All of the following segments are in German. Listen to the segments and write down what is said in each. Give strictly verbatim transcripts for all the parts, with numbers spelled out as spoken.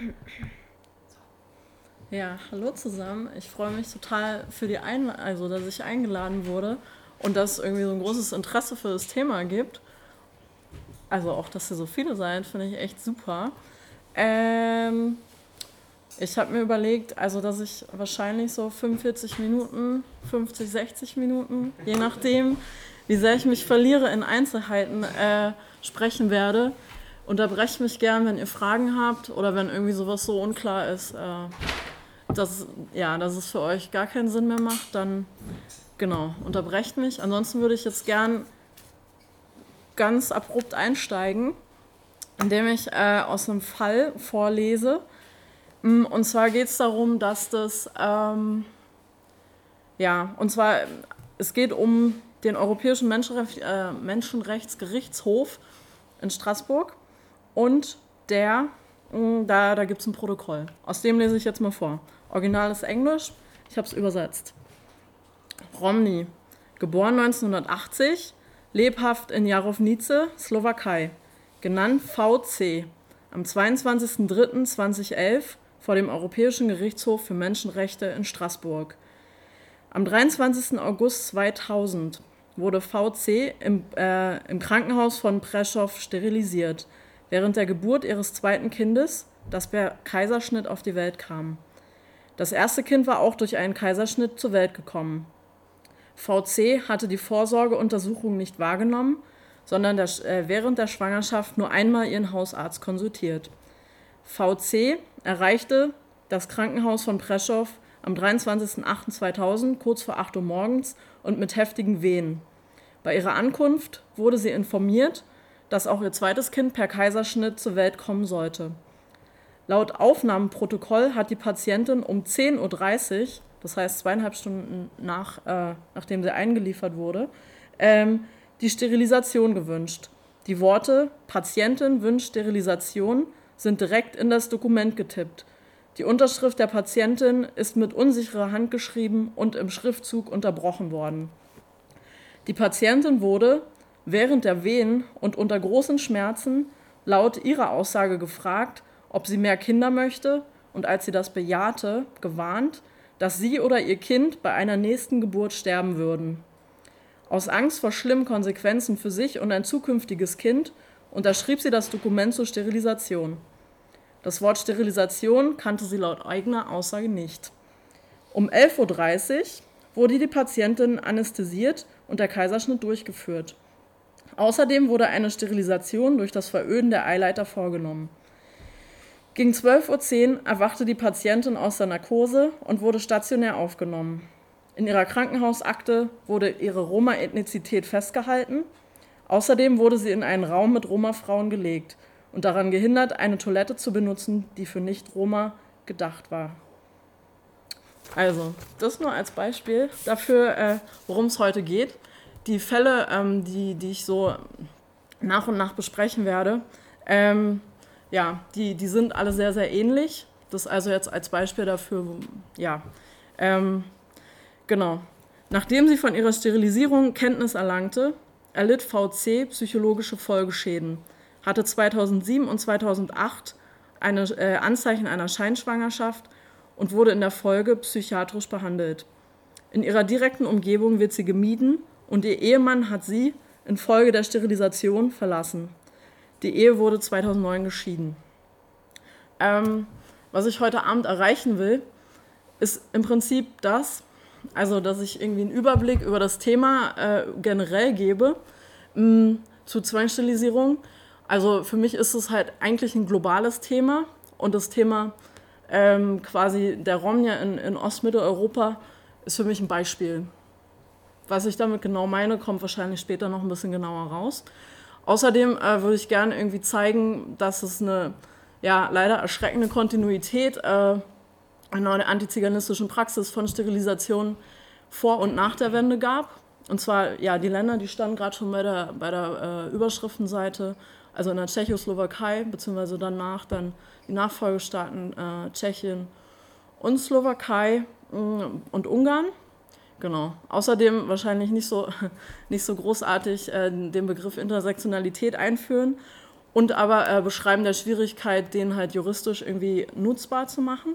Ja, hallo zusammen. Ich freue mich total für die Einla also dass ich eingeladen wurde und dass es irgendwie so ein großes Interesse für das Thema gibt. Also auch, dass ihr so viele seid, finde ich echt super. Ähm, Ich habe mir überlegt, also dass ich wahrscheinlich so fünfundvierzig Minuten, fünfzig, sechzig Minuten, je nachdem, wie sehr ich mich verliere in Einzelheiten, äh, sprechen werde. Unterbrecht mich gern, wenn ihr Fragen habt oder wenn irgendwie sowas so unklar ist, äh, dass, ja, dass es für euch gar keinen Sinn mehr macht, dann genau, unterbrecht mich. Ansonsten würde ich jetzt gern ganz abrupt einsteigen, indem ich äh, aus einem Fall vorlese. Und zwar geht es darum, dass das, ähm, ja, und zwar, es geht um den Europäischen Menschenrecht, äh, Menschenrechtsgerichtshof in Straßburg und der, mh, da, da gibt es ein Protokoll. Aus dem lese ich jetzt mal vor. Original ist Englisch, ich habe es übersetzt. Romney, geboren neunzehnhundertachtzig, lebhaft in Jarownice, Slowakei, genannt V C, am zweiundzwanzigsten dritten zweitausendelf vor dem Europäischen Gerichtshof für Menschenrechte in Straßburg. Am dreiundzwanzigsten August zweitausend wurde V C im, äh, im Krankenhaus von Prešov sterilisiert, während der Geburt ihres zweiten Kindes, das per Kaiserschnitt auf die Welt kam. Das erste Kind war auch durch einen Kaiserschnitt zur Welt gekommen. V C hatte die Vorsorgeuntersuchung nicht wahrgenommen, sondern der, äh, während der Schwangerschaft nur einmal ihren Hausarzt konsultiert. V C erreichte das Krankenhaus von Prešov am dreiundzwanzigsten achten zweitausend kurz vor acht Uhr morgens und mit heftigen Wehen. Bei ihrer Ankunft wurde sie informiert, dass auch ihr zweites Kind per Kaiserschnitt zur Welt kommen sollte. Laut Aufnahmeprotokoll hat die Patientin um zehn Uhr dreißig, das heißt zweieinhalb Stunden nach, äh, nachdem sie eingeliefert wurde, ähm, die Sterilisation gewünscht. Die Worte „Patientin wünscht Sterilisation" sind direkt in das Dokument getippt. Die Unterschrift der Patientin ist mit unsicherer Hand geschrieben und im Schriftzug unterbrochen worden. Die Patientin wurde während der Wehen und unter großen Schmerzen laut ihrer Aussage gefragt, ob sie mehr Kinder möchte, und als sie das bejahte, gewarnt, dass sie oder ihr Kind bei einer nächsten Geburt sterben würden. Aus Angst vor schlimmen Konsequenzen für sich und ein zukünftiges Kind unterschrieb sie das Dokument zur Sterilisation. Das Wort Sterilisation kannte sie laut eigener Aussage nicht. Um elf Uhr dreißig wurde die Patientin anästhesiert und der Kaiserschnitt durchgeführt. Außerdem wurde eine Sterilisation durch das Veröden der Eileiter vorgenommen. Gegen zwölf Uhr zehn erwachte die Patientin aus der Narkose und wurde stationär aufgenommen. In ihrer Krankenhausakte wurde ihre Roma-Ethnizität festgehalten. Außerdem wurde sie in einen Raum mit Roma-Frauen gelegt und daran gehindert, eine Toilette zu benutzen, die für Nicht-Roma gedacht war. Also, das nur als Beispiel dafür, äh, worum es heute geht. Die Fälle, ähm, die, die ich so nach und nach besprechen werde, ähm, ja, die, die sind alle sehr, sehr ähnlich. Das also jetzt als Beispiel dafür, ja, ähm, genau. Nachdem sie von ihrer Sterilisierung Kenntnis erlangte, erlitt V C psychologische Folgeschäden, hatte zweitausendsieben und zweitausendacht eine, äh, Anzeichen einer Scheinschwangerschaft und wurde in der Folge psychiatrisch behandelt. In ihrer direkten Umgebung wird sie gemieden und ihr Ehemann hat sie infolge der Sterilisation verlassen. Die Ehe wurde zweitausendneun geschieden. Ähm, was ich heute Abend erreichen will, ist im Prinzip das, also dass ich irgendwie einen Überblick über das Thema äh, generell gebe, mh, zu Zwangssterilisierung. Also für mich ist es halt eigentlich ein globales Thema und das Thema ähm, quasi der Romja in, in Ostmitteleuropa ist für mich ein Beispiel. Was ich damit genau meine, kommt wahrscheinlich später noch ein bisschen genauer raus. Außerdem äh, würde ich gerne irgendwie zeigen, dass es eine ja, leider erschreckende Kontinuität äh, einer antiziganistischen Praxis von Sterilisation vor und nach der Wende gab. Und zwar, ja, die Länder, die standen gerade schon bei der, bei der äh, Überschriftenseite, also in der Tschechoslowakei, beziehungsweise danach dann die Nachfolgestaaten äh, Tschechien und Slowakei mh, und Ungarn. Genau. Außerdem wahrscheinlich nicht so, nicht so großartig äh, den Begriff Intersektionalität einführen. und aber äh, beschreiben der Schwierigkeit, den halt juristisch irgendwie nutzbar zu machen.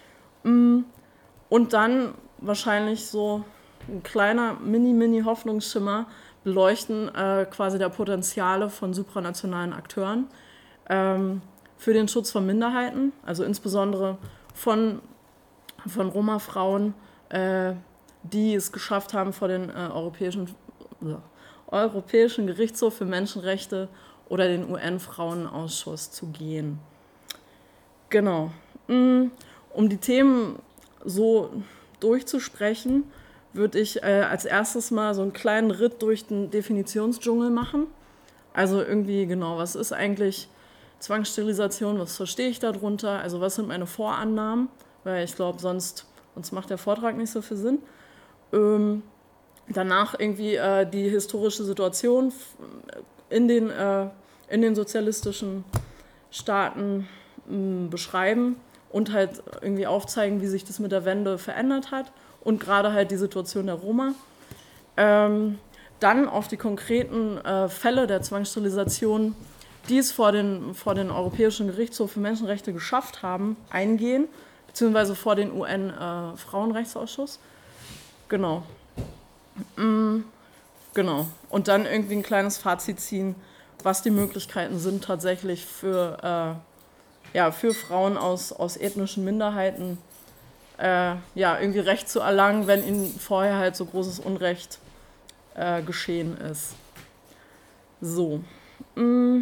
Und dann wahrscheinlich so ein kleiner Mini-Mini-Hoffnungsschimmer beleuchten äh, quasi der Potenziale von supranationalen Akteuren ähm, für den Schutz von Minderheiten, also insbesondere von, von Roma-Frauen, äh, die es geschafft haben, vor den äh, Europäischen, äh, Europäischen Gerichtshof für Menschenrechte oder den U N-Frauenausschuss zu gehen. Genau. Um die Themen so durchzusprechen, würde ich äh, als erstes mal so einen kleinen Ritt durch den Definitionsdschungel machen. Also irgendwie, genau, was ist eigentlich Zwangssterilisation, was verstehe ich darunter, also was sind meine Vorannahmen, weil ich glaube, sonst, sonst macht der Vortrag nicht so viel Sinn. Ähm, danach irgendwie äh, die historische Situation in den, äh, in den sozialistischen Staaten mh, beschreiben und halt irgendwie aufzeigen, wie sich das mit der Wende verändert hat und gerade halt die Situation der Roma. Ähm, dann auf die konkreten äh, Fälle der Zwangssterilisation, die es vor den, vor den Europäischen Gerichtshof für Menschenrechte geschafft haben, eingehen, beziehungsweise vor den U N-Frauenrechtsausschuss. Genau. Mm, genau. Und dann irgendwie ein kleines Fazit ziehen, was die Möglichkeiten sind tatsächlich für, äh, ja, für Frauen aus, aus ethnischen Minderheiten, äh, ja, irgendwie Recht zu erlangen, wenn ihnen vorher halt so großes Unrecht äh, geschehen ist. So. Mm.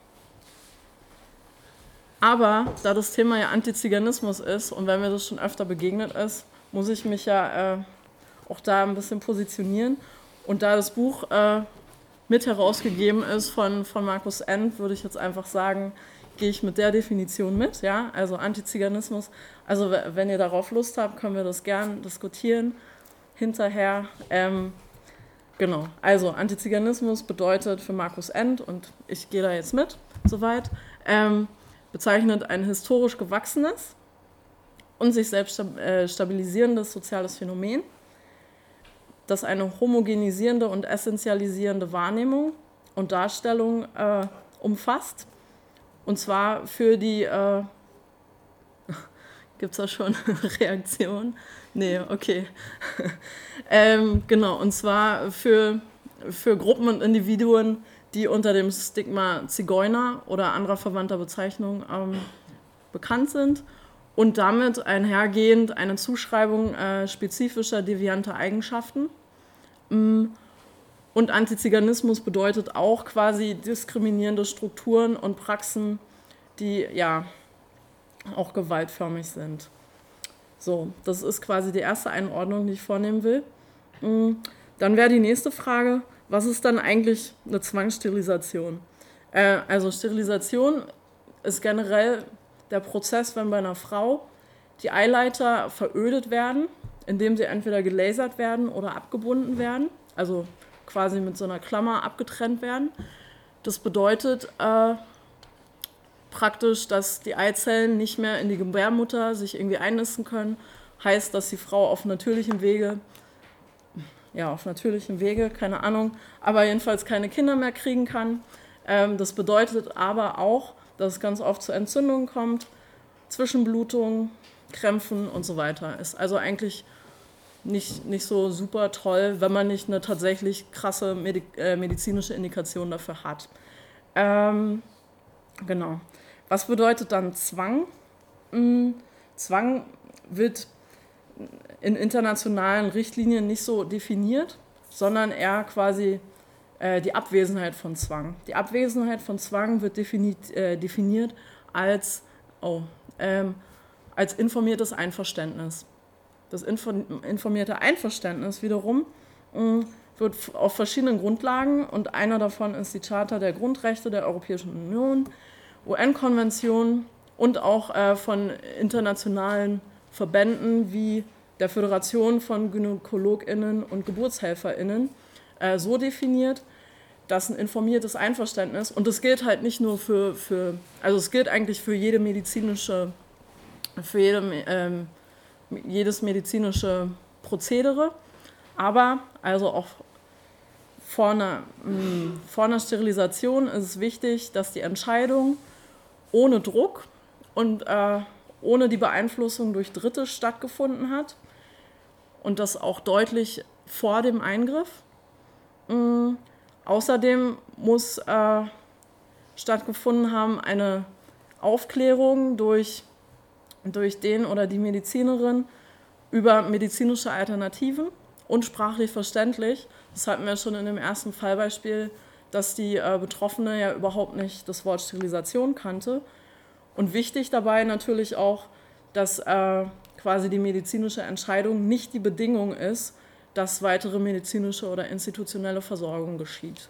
Aber da das Thema ja Antiziganismus ist und wenn mir das schon öfter begegnet ist, muss ich mich ja äh, auch da ein bisschen positionieren. Und da das Buch äh, mit herausgegeben ist von, von Markus End, würde ich jetzt einfach sagen, gehe ich mit der Definition mit, ja, also Antiziganismus. Also wenn ihr darauf Lust habt, können wir das gern diskutieren hinterher. Ähm, genau, also Antiziganismus bedeutet für Markus End, und ich gehe da jetzt mit, soweit, ähm, bezeichnet ein historisch gewachsenes und sich selbst stabilisierendes soziales Phänomen, das eine homogenisierende und essentialisierende Wahrnehmung und Darstellung äh, umfasst. Und zwar für die, äh, gibt es da schon eine Reaktion? Nee, okay. ähm, genau, und zwar für, für Gruppen und Individuen, die unter dem Stigma Zigeuner oder anderer verwandter Bezeichnungen ähm, bekannt sind und damit einhergehend eine Zuschreibung äh, spezifischer devianter Eigenschaften. Und Antiziganismus bedeutet auch quasi diskriminierende Strukturen und Praxen, die ja auch gewaltförmig sind. So, das ist quasi die erste Einordnung, die ich vornehmen will. Dann wäre die nächste Frage, was ist dann eigentlich eine Zwangssterilisation? Äh, also Sterilisation ist generell der Prozess, wenn bei einer Frau die Eileiter verödet werden, indem sie entweder gelasert werden oder abgebunden werden, also quasi mit so einer Klammer abgetrennt werden. Das bedeutet äh, praktisch, dass die Eizellen nicht mehr in die Gebärmutter sich irgendwie einnisten können. Heißt, dass die Frau auf natürlichem Wege, ja, auf natürlichem Wege, keine Ahnung, aber jedenfalls keine Kinder mehr kriegen kann. Ähm, das bedeutet aber auch, dass es ganz oft zu Entzündungen kommt, Zwischenblutungen, Krämpfen und so weiter. Ist also eigentlich nicht, nicht so super toll, wenn man nicht eine tatsächlich krasse Medi- äh, medizinische Indikation dafür hat. Ähm, genau. Was bedeutet dann Zwang? Hm, Zwang wird in internationalen Richtlinien nicht so definiert, sondern eher quasi äh, die Abwesenheit von Zwang. Die Abwesenheit von Zwang wird definiert, äh, definiert als, oh, ähm, als informiertes Einverständnis. Das informierte Einverständnis wiederum mh, wird auf verschiedenen Grundlagen, und einer davon ist die Charta der Grundrechte der Europäischen Union, U N-Konventionen und auch äh, von internationalen Verbänden wie der Föderation von GynäkologInnen und GeburtshelferInnen äh, so definiert, dass ein informiertes Einverständnis, und das gilt halt nicht nur für, für also es gilt eigentlich für jede medizinische, für jede, ähm, jedes medizinische Prozedere, aber also auch vor einer, mh, vor einer Sterilisation ist es wichtig, dass die Entscheidung ohne Druck und äh, ohne die Beeinflussung durch Dritte stattgefunden hat und das auch deutlich vor dem Eingriff. Mhm. Außerdem muss äh, stattgefunden haben eine Aufklärung durch, durch den oder die Medizinerin über medizinische Alternativen und sprachlich verständlich. Das hatten wir schon in dem ersten Fallbeispiel, dass die äh, Betroffene ja überhaupt nicht das Wort Sterilisation kannte. Und wichtig dabei natürlich auch, dass äh, quasi die medizinische Entscheidung nicht die Bedingung ist, dass weitere medizinische oder institutionelle Versorgung geschieht.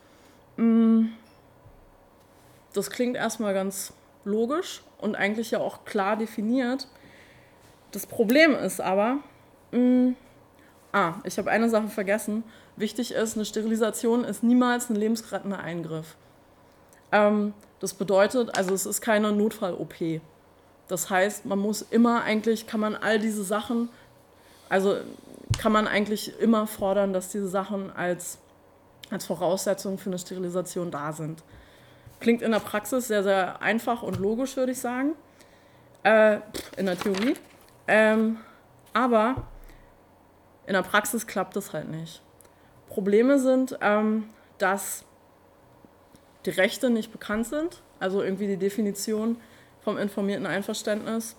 Das klingt erstmal ganz logisch und eigentlich ja auch klar definiert. Das Problem ist aber, mh, ah, ich habe eine Sache vergessen. Wichtig ist, eine Sterilisation ist niemals ein lebensrettender Eingriff. Ähm, das bedeutet, also es ist keine Notfall-O P. Das heißt, man muss immer eigentlich, kann man all diese Sachen, also kann man eigentlich immer fordern, dass diese Sachen als, als Voraussetzung für eine Sterilisation da sind. Klingt in der Praxis sehr, sehr einfach und logisch, würde ich sagen, äh, in der Theorie. Ähm, aber in der Praxis klappt das halt nicht. Probleme sind, ähm, dass die Rechte nicht bekannt sind, also irgendwie die Definition vom informierten Einverständnis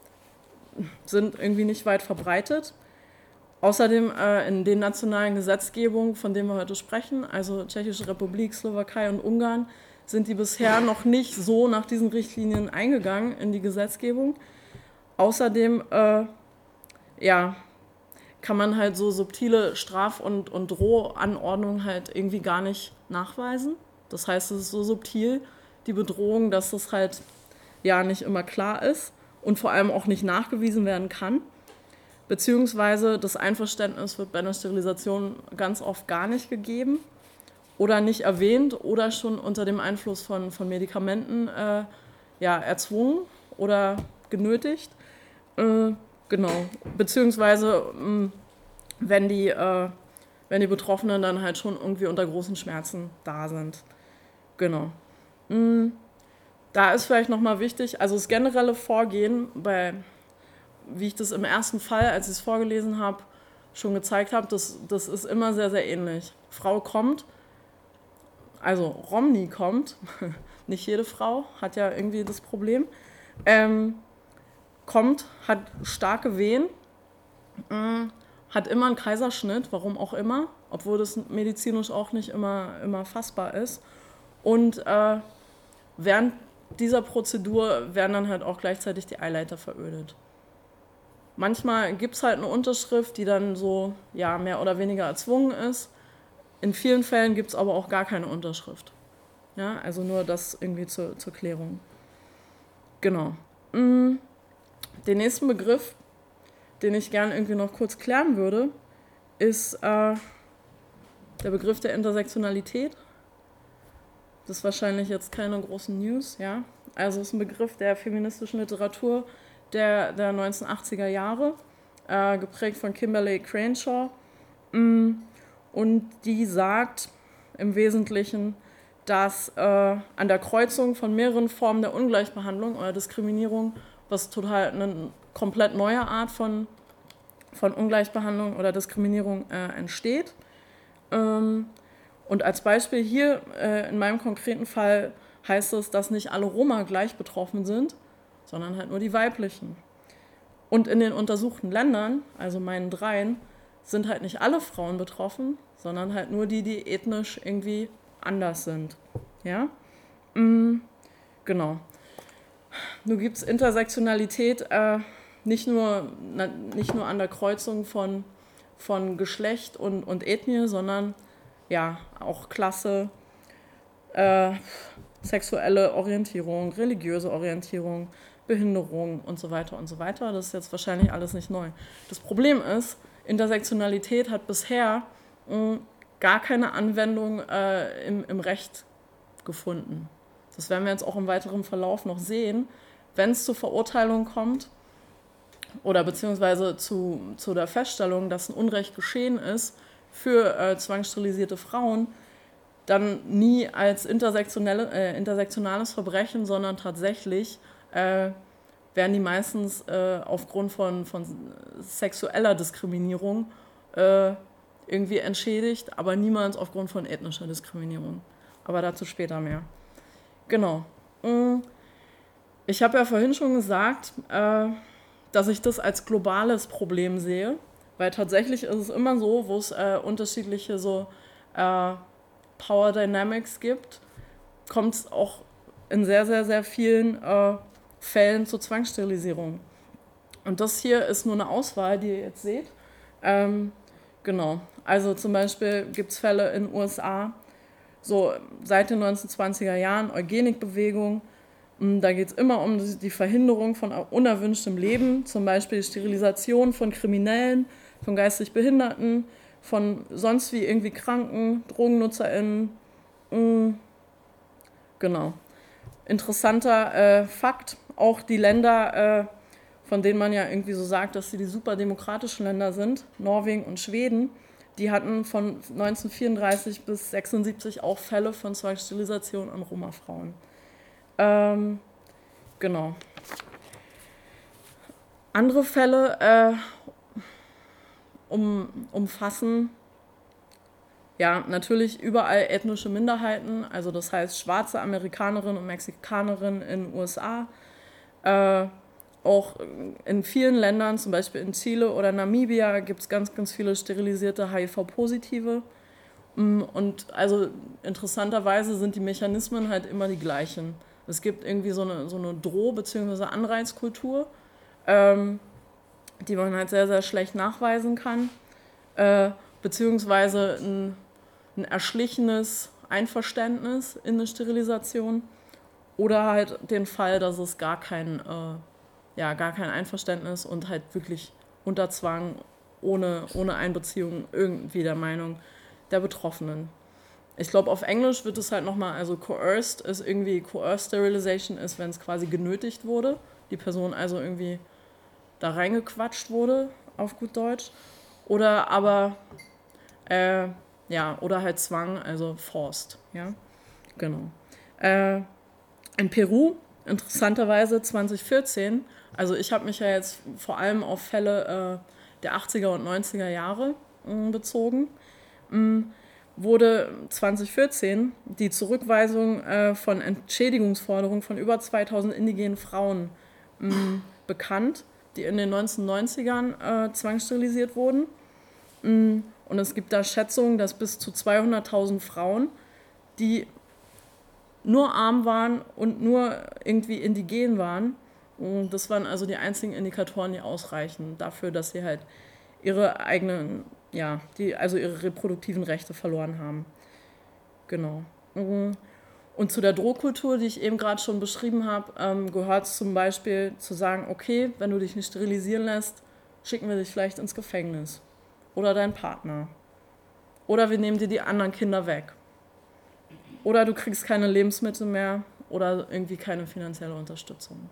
sind irgendwie nicht weit verbreitet. Außerdem äh, in den nationalen Gesetzgebungen, von denen wir heute sprechen, also Tschechische Republik, Slowakei und Ungarn, sind die bisher noch nicht so nach diesen Richtlinien eingegangen in die Gesetzgebung. Außerdem äh, ja, kann man halt so subtile Straf- und, und Drohanordnungen halt irgendwie gar nicht nachweisen. Das heißt, es ist so subtil, die Bedrohung, dass das halt ja nicht immer klar ist und vor allem auch nicht nachgewiesen werden kann. Beziehungsweise das Einverständnis wird bei einer Sterilisation ganz oft gar nicht gegeben oder nicht erwähnt oder schon unter dem Einfluss von, von Medikamenten äh, ja, erzwungen oder genötigt. Äh, genau. Beziehungsweise mh, wenn, die, äh, wenn die Betroffenen dann halt schon irgendwie unter großen Schmerzen da sind. Genau. Mh, da ist vielleicht nochmal wichtig, also das generelle Vorgehen bei, wie ich das im ersten Fall, als ich es vorgelesen habe, schon gezeigt habe, das, das ist immer sehr, sehr ähnlich. Frau kommt, also Romney kommt, nicht jede Frau hat ja irgendwie das Problem, ähm, kommt, hat starke Wehen, äh, hat immer einen Kaiserschnitt, warum auch immer, obwohl das medizinisch auch nicht immer, immer fassbar ist. Und äh, während dieser Prozedur werden dann halt auch gleichzeitig die Eileiter verödet. Manchmal gibt es halt eine Unterschrift, die dann so ja, mehr oder weniger erzwungen ist. In vielen Fällen gibt es aber auch gar keine Unterschrift. Ja, also nur das irgendwie zur, zur Klärung. Genau. Den nächsten Begriff, den ich gerne irgendwie noch kurz klären würde, ist äh, der Begriff der Intersektionalität. Das ist wahrscheinlich jetzt keine großen News. Ja? Also es ist ein Begriff der feministischen Literatur der, der neunzehnhundertachtziger Jahre, äh, geprägt von Kimberly Crenshaw. Und die sagt im Wesentlichen, dass äh, an der Kreuzung von mehreren Formen der Ungleichbehandlung oder Diskriminierung, was total eine komplett neue Art von, von Ungleichbehandlung oder Diskriminierung äh, entsteht. Ähm, und als Beispiel hier äh, in meinem konkreten Fall heißt es, dass nicht alle Roma gleich betroffen sind, sondern halt nur die weiblichen. Und in den untersuchten Ländern, also meinen dreien, sind halt nicht alle Frauen betroffen, sondern halt nur die, die ethnisch irgendwie anders sind. Ja? Mhm. Genau. Nun gibt es Intersektionalität äh, nicht, nur, na, nicht nur an der Kreuzung von, von Geschlecht und, und Ethnie, sondern ja, auch Klasse, äh, sexuelle Orientierung, religiöse Orientierung, Behinderung und so weiter und so weiter. Das ist jetzt wahrscheinlich alles nicht neu. Das Problem ist, Intersektionalität hat bisher mh, gar keine Anwendung äh, im, im Recht gefunden. Das werden wir jetzt auch im weiteren Verlauf noch sehen. Wenn es zu Verurteilungen kommt oder beziehungsweise zu, zu der Feststellung, dass ein Unrecht geschehen ist, für äh, zwangssterilisierte Frauen dann nie als intersektionelle, äh, intersektionales Verbrechen, sondern tatsächlich äh, werden die meistens äh, aufgrund von, von sexueller Diskriminierung äh, irgendwie entschädigt, aber niemals aufgrund von ethnischer Diskriminierung. Aber dazu später mehr. Genau. Ich habe ja vorhin schon gesagt, äh, dass ich das als globales Problem sehe, weil tatsächlich ist es immer so, wo es äh, unterschiedliche so äh, Power Dynamics gibt, kommt es auch in sehr, sehr, sehr vielen äh, Fällen zur Zwangssterilisierung. Und das hier ist nur eine Auswahl, die ihr jetzt seht. Ähm, genau, also zum Beispiel gibt es Fälle in den U S A, so seit den neunzehnhundertzwanziger Jahren, Eugenikbewegung. Da geht es immer um die Verhinderung von unerwünschtem Leben, zum Beispiel die Sterilisation von Kriminellen, von geistig Behinderten, von sonst wie irgendwie Kranken, DrogennutzerInnen. Genau. Interessanter äh, Fakt, auch die Länder, äh, von denen man ja irgendwie so sagt, dass sie die super demokratischen Länder sind, Norwegen und Schweden, die hatten von neunzehnhundertvierunddreißig bis sechsundsiebzig auch Fälle von Zwangssterilisation an Roma-Frauen. Ähm, genau. Andere Fälle äh, um, umfassen ja natürlich überall ethnische Minderheiten, also das heißt schwarze Amerikanerinnen und Mexikanerinnen in den U S A, äh, auch in vielen Ländern, zum Beispiel in Chile oder Namibia, gibt es ganz, ganz viele sterilisierte H I V-Positive. Und also interessanterweise sind die Mechanismen halt immer die gleichen. Es gibt irgendwie so eine, so eine Droh- bzw. Anreizkultur, ähm, die man halt sehr, sehr schlecht nachweisen kann, äh, beziehungsweise ein, ein erschlichenes Einverständnis in eine Sterilisation oder halt den Fall, dass es gar kein, äh, ja, gar kein Einverständnis und halt wirklich unter Zwang, ohne, ohne Einbeziehung irgendwie der Meinung der Betroffenen. Ich glaube, auf Englisch wird es halt nochmal, also coerced ist irgendwie, coerced Sterilization ist, wenn es quasi genötigt wurde, die Person also irgendwie da reingequatscht wurde, auf gut Deutsch. Oder aber, äh, ja, oder halt Zwang, also forced, ja, genau. Äh, in Peru, interessanterweise zwanzig vierzehn, also ich habe mich ja jetzt vor allem auf Fälle äh, der achtziger und neunziger Jahre mh, bezogen, mh, wurde zwanzig vierzehn die Zurückweisung äh, von Entschädigungsforderungen von über zweitausend indigenen Frauen mh, bekannt, die in den neunzehnhundertneunzigern äh, zwangssterilisiert wurden. Mh, und es gibt da Schätzungen, dass bis zu zweihunderttausend Frauen, die nur arm waren und nur irgendwie indigen waren, und das waren also die einzigen Indikatoren, die ausreichen dafür, dass sie halt ihre eigenen, ja, die, also ihre reproduktiven Rechte verloren haben. Genau. Und zu der Drohkultur, die ich eben gerade schon beschrieben habe, ähm, gehört es zum Beispiel zu sagen, okay, wenn du dich nicht sterilisieren lässt, schicken wir dich vielleicht ins Gefängnis. Oder deinen Partner. Oder wir nehmen dir die anderen Kinder weg. Oder du kriegst keine Lebensmittel mehr oder irgendwie keine finanzielle Unterstützung.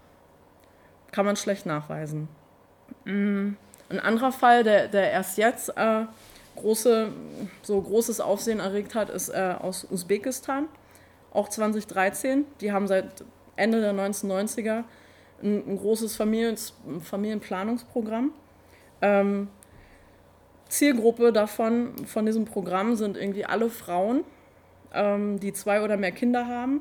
Kann man schlecht nachweisen. Ein anderer Fall, der, der erst jetzt äh, große, so großes Aufsehen erregt hat, ist äh, aus Usbekistan, auch zwanzig dreizehn. Die haben seit Ende der neunzehnhundertneunziger ein, ein großes Familien, Familienplanungsprogramm. Ähm, Zielgruppe davon, von diesem Programm sind irgendwie alle Frauen, ähm, die zwei oder mehr Kinder haben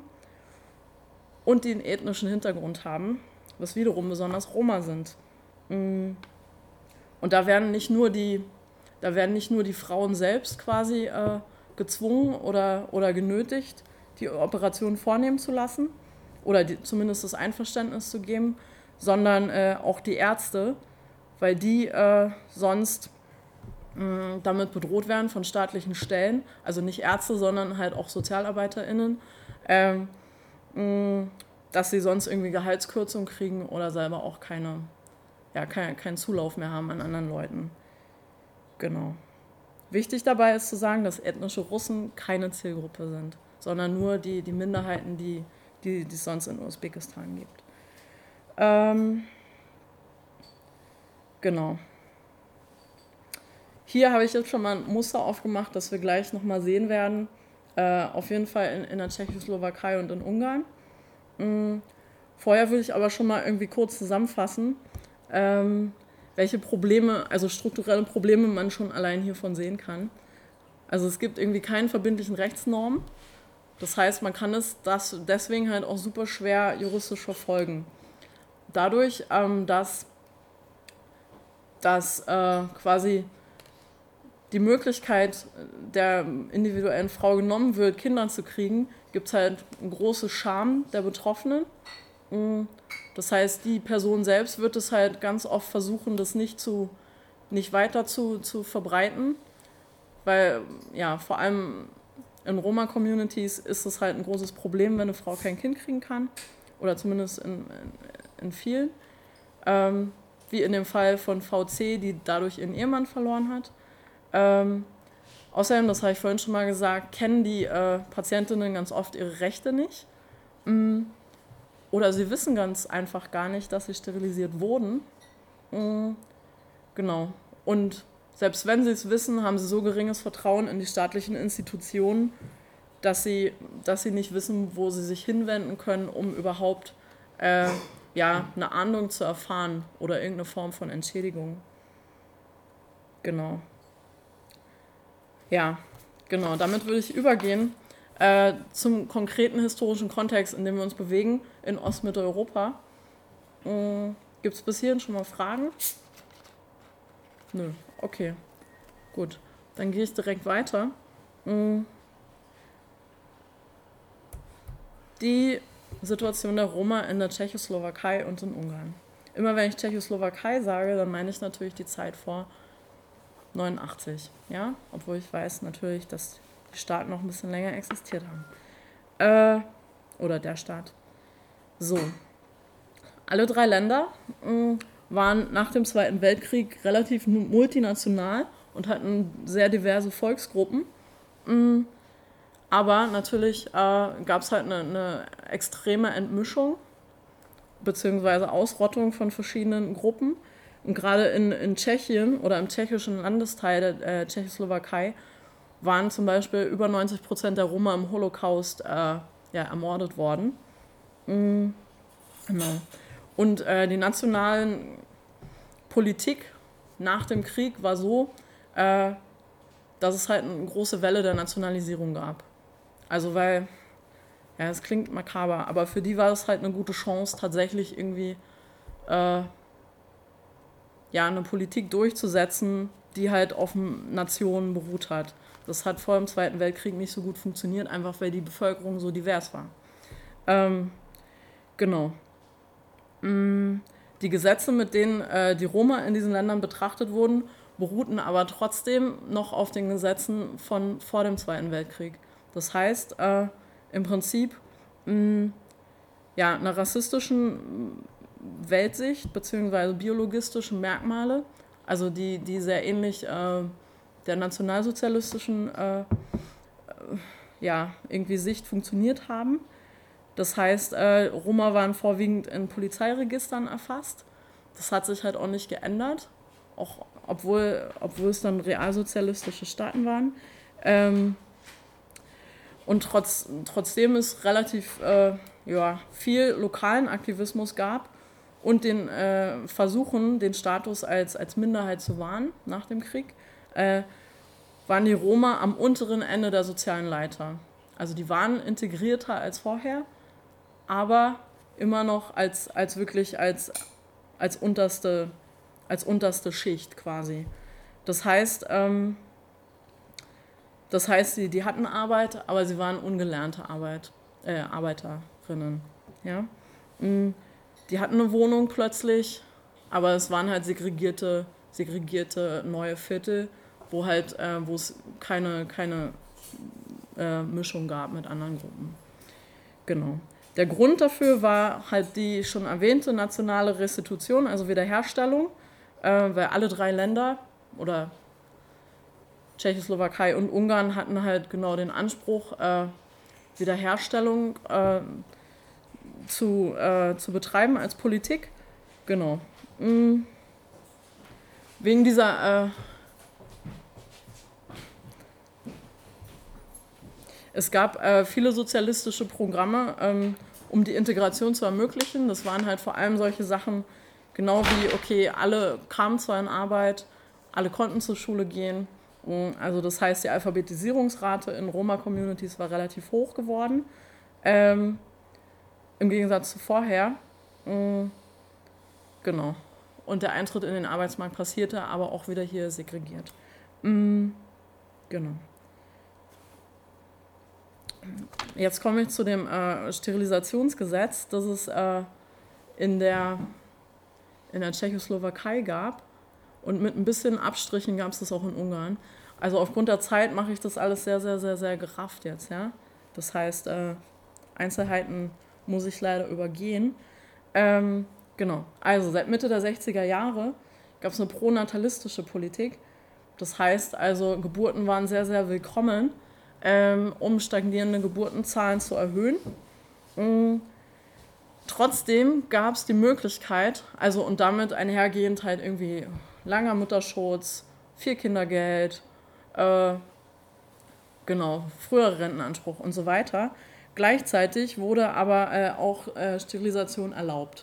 und die einen ethnischen Hintergrund haben, was wiederum besonders Roma sind. Und da werden nicht nur die, da werden nicht nur die Frauen selbst quasi äh, gezwungen oder, oder genötigt, die Operation vornehmen zu lassen oder die, zumindest das Einverständnis zu geben, sondern äh, auch die Ärzte, weil die äh, sonst mh, damit bedroht werden von staatlichen Stellen, also nicht Ärzte, sondern halt auch SozialarbeiterInnen, ähm, mh, dass sie sonst irgendwie Gehaltskürzung kriegen oder selber auch keine, ja, kein, keinen Zulauf mehr haben an anderen Leuten. Genau. Wichtig dabei ist zu sagen, dass ethnische Russen keine Zielgruppe sind, sondern nur die, die Minderheiten, die, die, die es sonst in Usbekistan gibt. Ähm, genau. hier habe ich jetzt schon mal ein Muster aufgemacht, das wir gleich nochmal sehen werden. Äh, auf jeden Fall in, in der Tschechoslowakei und in Ungarn. Mhm. Vorher würde ich aber schon mal irgendwie kurz zusammenfassen, ähm, welche Probleme, also strukturelle Probleme man schon allein hiervon sehen kann. Also es gibt irgendwie keinen verbindlichen Rechtsnorm. Das heißt, man kann es das deswegen halt auch super schwer juristisch verfolgen. Dadurch, ähm, dass, dass äh, quasi die Möglichkeit der individuellen Frau genommen wird, Kinder zu kriegen, gibt es halt eine große Scham der Betroffenen. Das heißt, die Person selbst wird es halt ganz oft versuchen, das nicht, zu, nicht weiter zu, zu verbreiten, weil ja, vor allem in Roma-Communities ist es halt ein großes Problem, wenn eine Frau kein Kind kriegen kann, oder zumindest in, in, in vielen, ähm, wie in dem Fall von V C, die dadurch ihren Ehemann verloren hat. Ähm, außerdem, das habe ich vorhin schon mal gesagt, kennen die äh, Patientinnen ganz oft ihre Rechte nicht. Mm. Oder sie wissen ganz einfach gar nicht, dass sie sterilisiert wurden. Mm. Genau. Und selbst wenn sie es wissen, haben sie so geringes Vertrauen in die staatlichen Institutionen, dass sie, dass sie nicht wissen, wo sie sich hinwenden können, um überhaupt äh, ja, eine Ahndung zu erfahren oder irgendeine Form von Entschädigung. Genau. Ja, genau. Damit würde ich übergehen äh, zum konkreten historischen Kontext, in dem wir uns bewegen, in Ostmitteleuropa. Äh, Gibt es bis hierhin schon mal Fragen? Nö, okay, gut. Dann gehe ich direkt weiter. Äh, die Situation der Roma in der Tschechoslowakei und in Ungarn. Immer wenn ich Tschechoslowakei sage, dann meine ich natürlich die Zeit vor neunundachtzig, ja, obwohl ich weiß natürlich, dass die Staaten noch ein bisschen länger existiert haben. Äh, oder der Staat. So. Alle drei Länder mh, waren nach dem Zweiten Weltkrieg relativ multinational und hatten sehr diverse Volksgruppen. Mh, aber natürlich äh, gab es halt eine, eine extreme Entmischung bzw. Ausrottung von verschiedenen Gruppen. Und gerade in, in Tschechien oder im tschechischen Landesteil der äh, Tschechoslowakei waren zum Beispiel über neunzig Prozent der Roma im Holocaust äh, ja, ermordet worden. Mhm. Genau. Und äh, die nationale Politik nach dem Krieg war so, äh, dass es halt eine große Welle der Nationalisierung gab. Also weil, ja, es klingt makaber, aber für die war es halt eine gute Chance, tatsächlich irgendwie äh, ja, eine Politik durchzusetzen, die halt auf Nationen beruht hat. Das hat vor dem Zweiten Weltkrieg nicht so gut funktioniert, einfach weil die Bevölkerung so divers war. Ähm, genau. Die Gesetze, mit denen äh, die Roma in diesen Ländern betrachtet wurden, beruhten aber trotzdem noch auf den Gesetzen von vor dem Zweiten Weltkrieg. Das heißt, äh, im Prinzip mh, ja, einer rassistischen Weltsicht bzw. biologistische Merkmale, also die, die sehr ähnlich äh, der nationalsozialistischen äh, ja, irgendwie Sicht funktioniert haben. Das heißt, äh, Roma waren vorwiegend in Polizeiregistern erfasst. Das hat sich halt auch nicht geändert, auch obwohl, obwohl es dann realsozialistische Staaten waren. Ähm, und trotz, trotzdem es relativ äh, ja, viel lokalen Aktivismus gab und den äh, Versuchen, den Status als, als Minderheit zu wahren nach dem Krieg, äh, waren die Roma am unteren Ende der sozialen Leiter. Also die waren integrierter als vorher, aber immer noch als, als wirklich als, als, unterste, als unterste Schicht quasi. Das heißt, ähm, das heißt die, die hatten Arbeit, aber sie waren ungelernte Arbeit, äh, Arbeiterinnen. Ja? Die hatten eine Wohnung plötzlich, aber es waren halt segregierte, segregierte neue Viertel, wo halt, äh, wo es keine, keine äh, Mischung gab mit anderen Gruppen. Genau. Der Grund dafür war halt die schon erwähnte nationale Restitution, also Wiederherstellung, äh, weil alle drei Länder oder Tschechoslowakei und Ungarn hatten halt genau den Anspruch, äh, Wiederherstellung äh, zu, äh, zu betreiben als Politik. Genau. Mhm. Wegen dieser, äh, Es gab äh, viele sozialistische Programme, ähm, um die Integration zu ermöglichen. Das waren halt vor allem solche Sachen, genau wie, okay, alle kamen zwar in Arbeit, alle konnten zur Schule gehen. Also das heißt, die Alphabetisierungsrate in Roma-Communities war relativ hoch geworden, ähm, im Gegensatz zu vorher. Mhm. Genau. Und der Eintritt in den Arbeitsmarkt passierte, aber auch wieder hier segregiert. Mhm. Genau. Jetzt komme ich zu dem äh, Sterilisationsgesetz, das es äh, in, der, in der Tschechoslowakei gab. Und mit ein bisschen Abstrichen gab es das auch in Ungarn. Also aufgrund der Zeit mache ich das alles sehr, sehr, sehr, sehr gerafft jetzt. Ja? Das heißt, äh, Einzelheiten muss ich leider übergehen. Ähm, genau. Also seit Mitte der sechziger Jahre gab es eine pronatalistische Politik. Das heißt also, Geburten waren sehr, sehr willkommen, ähm, um stagnierende Geburtenzahlen zu erhöhen. Mhm. Trotzdem gab es die Möglichkeit, also und damit einhergehend halt irgendwie langer Mutterschutz, viel Kindergeld, äh, genau, früherer Rentenanspruch und so weiter. Gleichzeitig wurde aber äh, auch äh, Sterilisation erlaubt.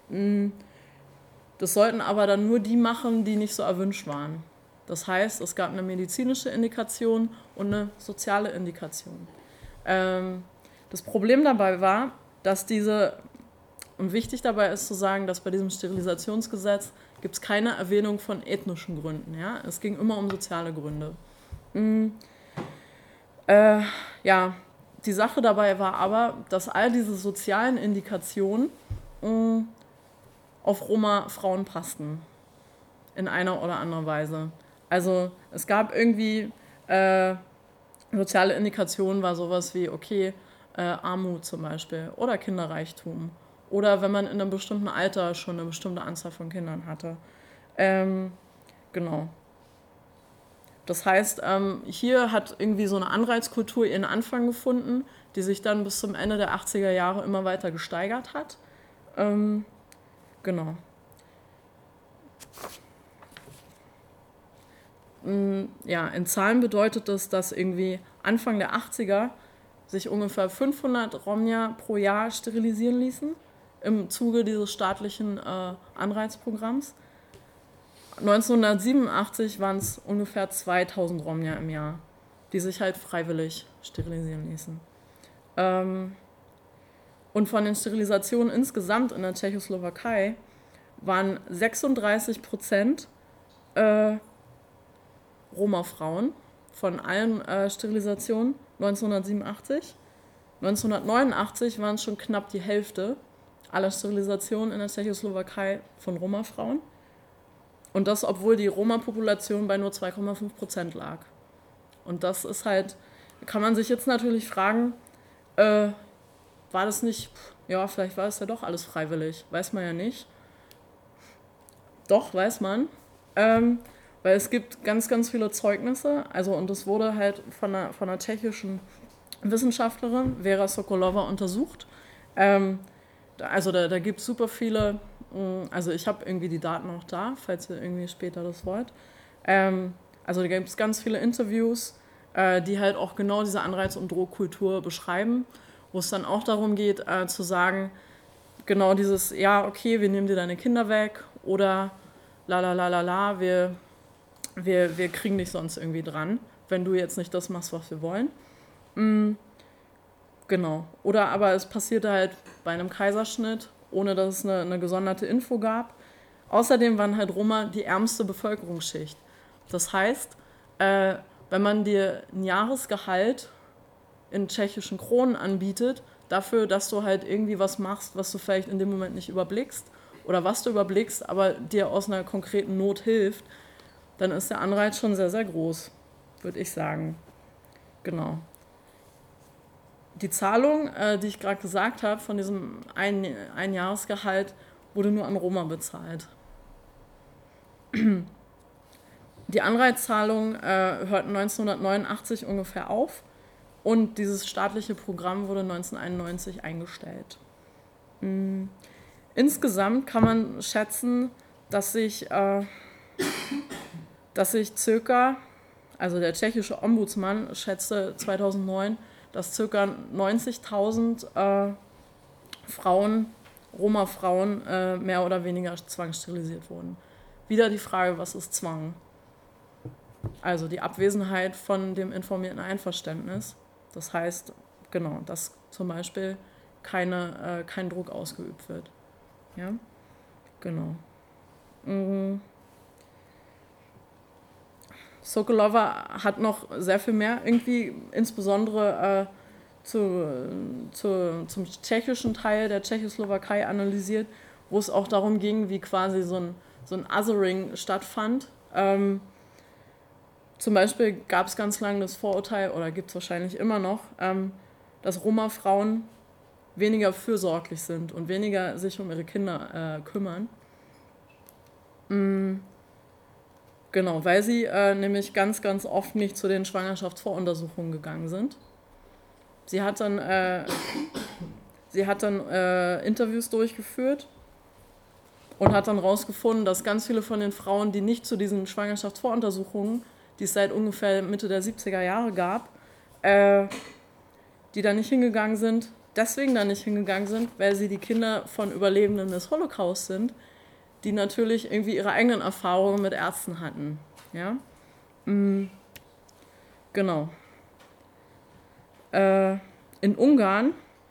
Das sollten aber dann nur die machen, die nicht so erwünscht waren. Das heißt, es gab eine medizinische Indikation und eine soziale Indikation. Ähm, das Problem dabei war, dass diese, und wichtig dabei ist zu sagen, dass bei diesem Sterilisationsgesetz gibt es keine Erwähnung von ethnischen Gründen. Ja? Es ging immer um soziale Gründe. Mhm. Äh, ja, die Sache dabei war aber, dass all diese sozialen Indikationen mh, auf Roma-Frauen passten. In einer oder anderen Weise. Also es gab irgendwie äh, soziale Indikationen, war sowas wie, okay, äh, Armut zum Beispiel oder Kinderreichtum. Oder wenn man in einem bestimmten Alter schon eine bestimmte Anzahl von Kindern hatte. Ähm, genau. Das heißt, ähm, hier hat irgendwie so eine Anreizkultur ihren Anfang gefunden, die sich dann bis zum Ende der achtziger Jahre immer weiter gesteigert hat. Ähm, genau. Ja, in Zahlen bedeutet das, dass irgendwie Anfang der achtziger sich ungefähr fünfhundert Romnia pro Jahr sterilisieren ließen im Zuge dieses staatlichen äh, Anreizprogramms. neunzehnhundertsiebenundachtzig waren es ungefähr zweitausend Romnia im Jahr, die sich halt freiwillig sterilisieren ließen. Ähm, und von den Sterilisationen insgesamt in der Tschechoslowakei waren sechsunddreißig Prozent äh, Roma-Frauen von allen äh, Sterilisationen neunzehnhundertsiebenundachtzig. neunzehnhundertneunundachtzig waren es schon knapp die Hälfte aller Sterilisationen in der Tschechoslowakei von Roma-Frauen. Und das, obwohl die Roma-Population bei nur zwei Komma fünf Prozent lag. Und das ist halt, kann man sich jetzt natürlich fragen, äh, war das nicht, ja, vielleicht war es ja doch alles freiwillig, weiß man ja nicht. Doch, weiß man. Ähm, Weil es gibt ganz, ganz viele Zeugnisse, also und das wurde halt von einer, von einer tschechischen Wissenschaftlerin, Vera Sokolova, untersucht. Ähm, da, also da, da gibt es super viele, also ich habe irgendwie die Daten auch da, falls ihr irgendwie später das wollt. Ähm, also da gibt es ganz viele Interviews, äh, die halt auch genau diese Anreiz- und Drohkultur beschreiben, wo es dann auch darum geht, äh, zu sagen, genau dieses, ja, okay, wir nehmen dir deine Kinder weg oder la la la la la, wir Wir, wir kriegen dich sonst irgendwie dran, wenn du jetzt nicht das machst, was wir wollen. Mhm. Genau. Oder aber es passierte halt bei einem Kaiserschnitt, ohne dass es eine, eine gesonderte Info gab. Außerdem waren halt Roma die ärmste Bevölkerungsschicht. Das heißt, äh, wenn man dir ein Jahresgehalt in tschechischen Kronen anbietet, dafür, dass du halt irgendwie was machst, was du vielleicht in dem Moment nicht überblickst, oder was du überblickst, aber dir aus einer konkreten Not hilft, dann ist der Anreiz schon sehr, sehr groß, würde ich sagen. Genau. Die Zahlung, äh, die ich gerade gesagt habe, von diesem ein, Einjahresgehalt, wurde nur an Roma bezahlt. Die Anreizzahlung äh, hörten neunzehnhundertneunundachtzig ungefähr auf und dieses staatliche Programm wurde neunzehnhunderteinundneunzig eingestellt. Mhm. Insgesamt kann man schätzen, dass sich... Äh, dass sich circa, also der tschechische Ombudsmann schätzte zweitausendneun, dass ca. neunzigtausend äh, Frauen, Roma-Frauen, äh, mehr oder weniger zwangssterilisiert wurden. Wieder die Frage, was ist Zwang? Also die Abwesenheit von dem informierten Einverständnis. Das heißt, genau, dass zum Beispiel keine, äh, kein Druck ausgeübt wird. Ja, genau. Mhm. Sokolova hat noch sehr viel mehr irgendwie, insbesondere äh, zu, zu, zum tschechischen Teil der Tschechoslowakei analysiert, wo es auch darum ging, wie quasi so ein, so ein Othering stattfand. Ähm, zum Beispiel gab es ganz lange das Vorurteil, oder gibt es wahrscheinlich immer noch, ähm, dass Roma-Frauen weniger fürsorglich sind und weniger sich um ihre Kinder äh, kümmern. Mhm. Genau, weil sie äh, nämlich ganz, ganz oft nicht zu den Schwangerschaftsvoruntersuchungen gegangen sind. Sie hat dann, äh, sie hat dann äh, Interviews durchgeführt und hat dann herausgefunden, dass ganz viele von den Frauen, die nicht zu diesen Schwangerschaftsvoruntersuchungen, die es seit ungefähr Mitte der siebziger Jahre gab, äh, die da nicht hingegangen sind, deswegen da nicht hingegangen sind, weil sie die Kinder von Überlebenden des Holocaust sind, die natürlich irgendwie ihre eigenen Erfahrungen mit Ärzten hatten. Ja? Mhm. Genau. Äh, in Ungarn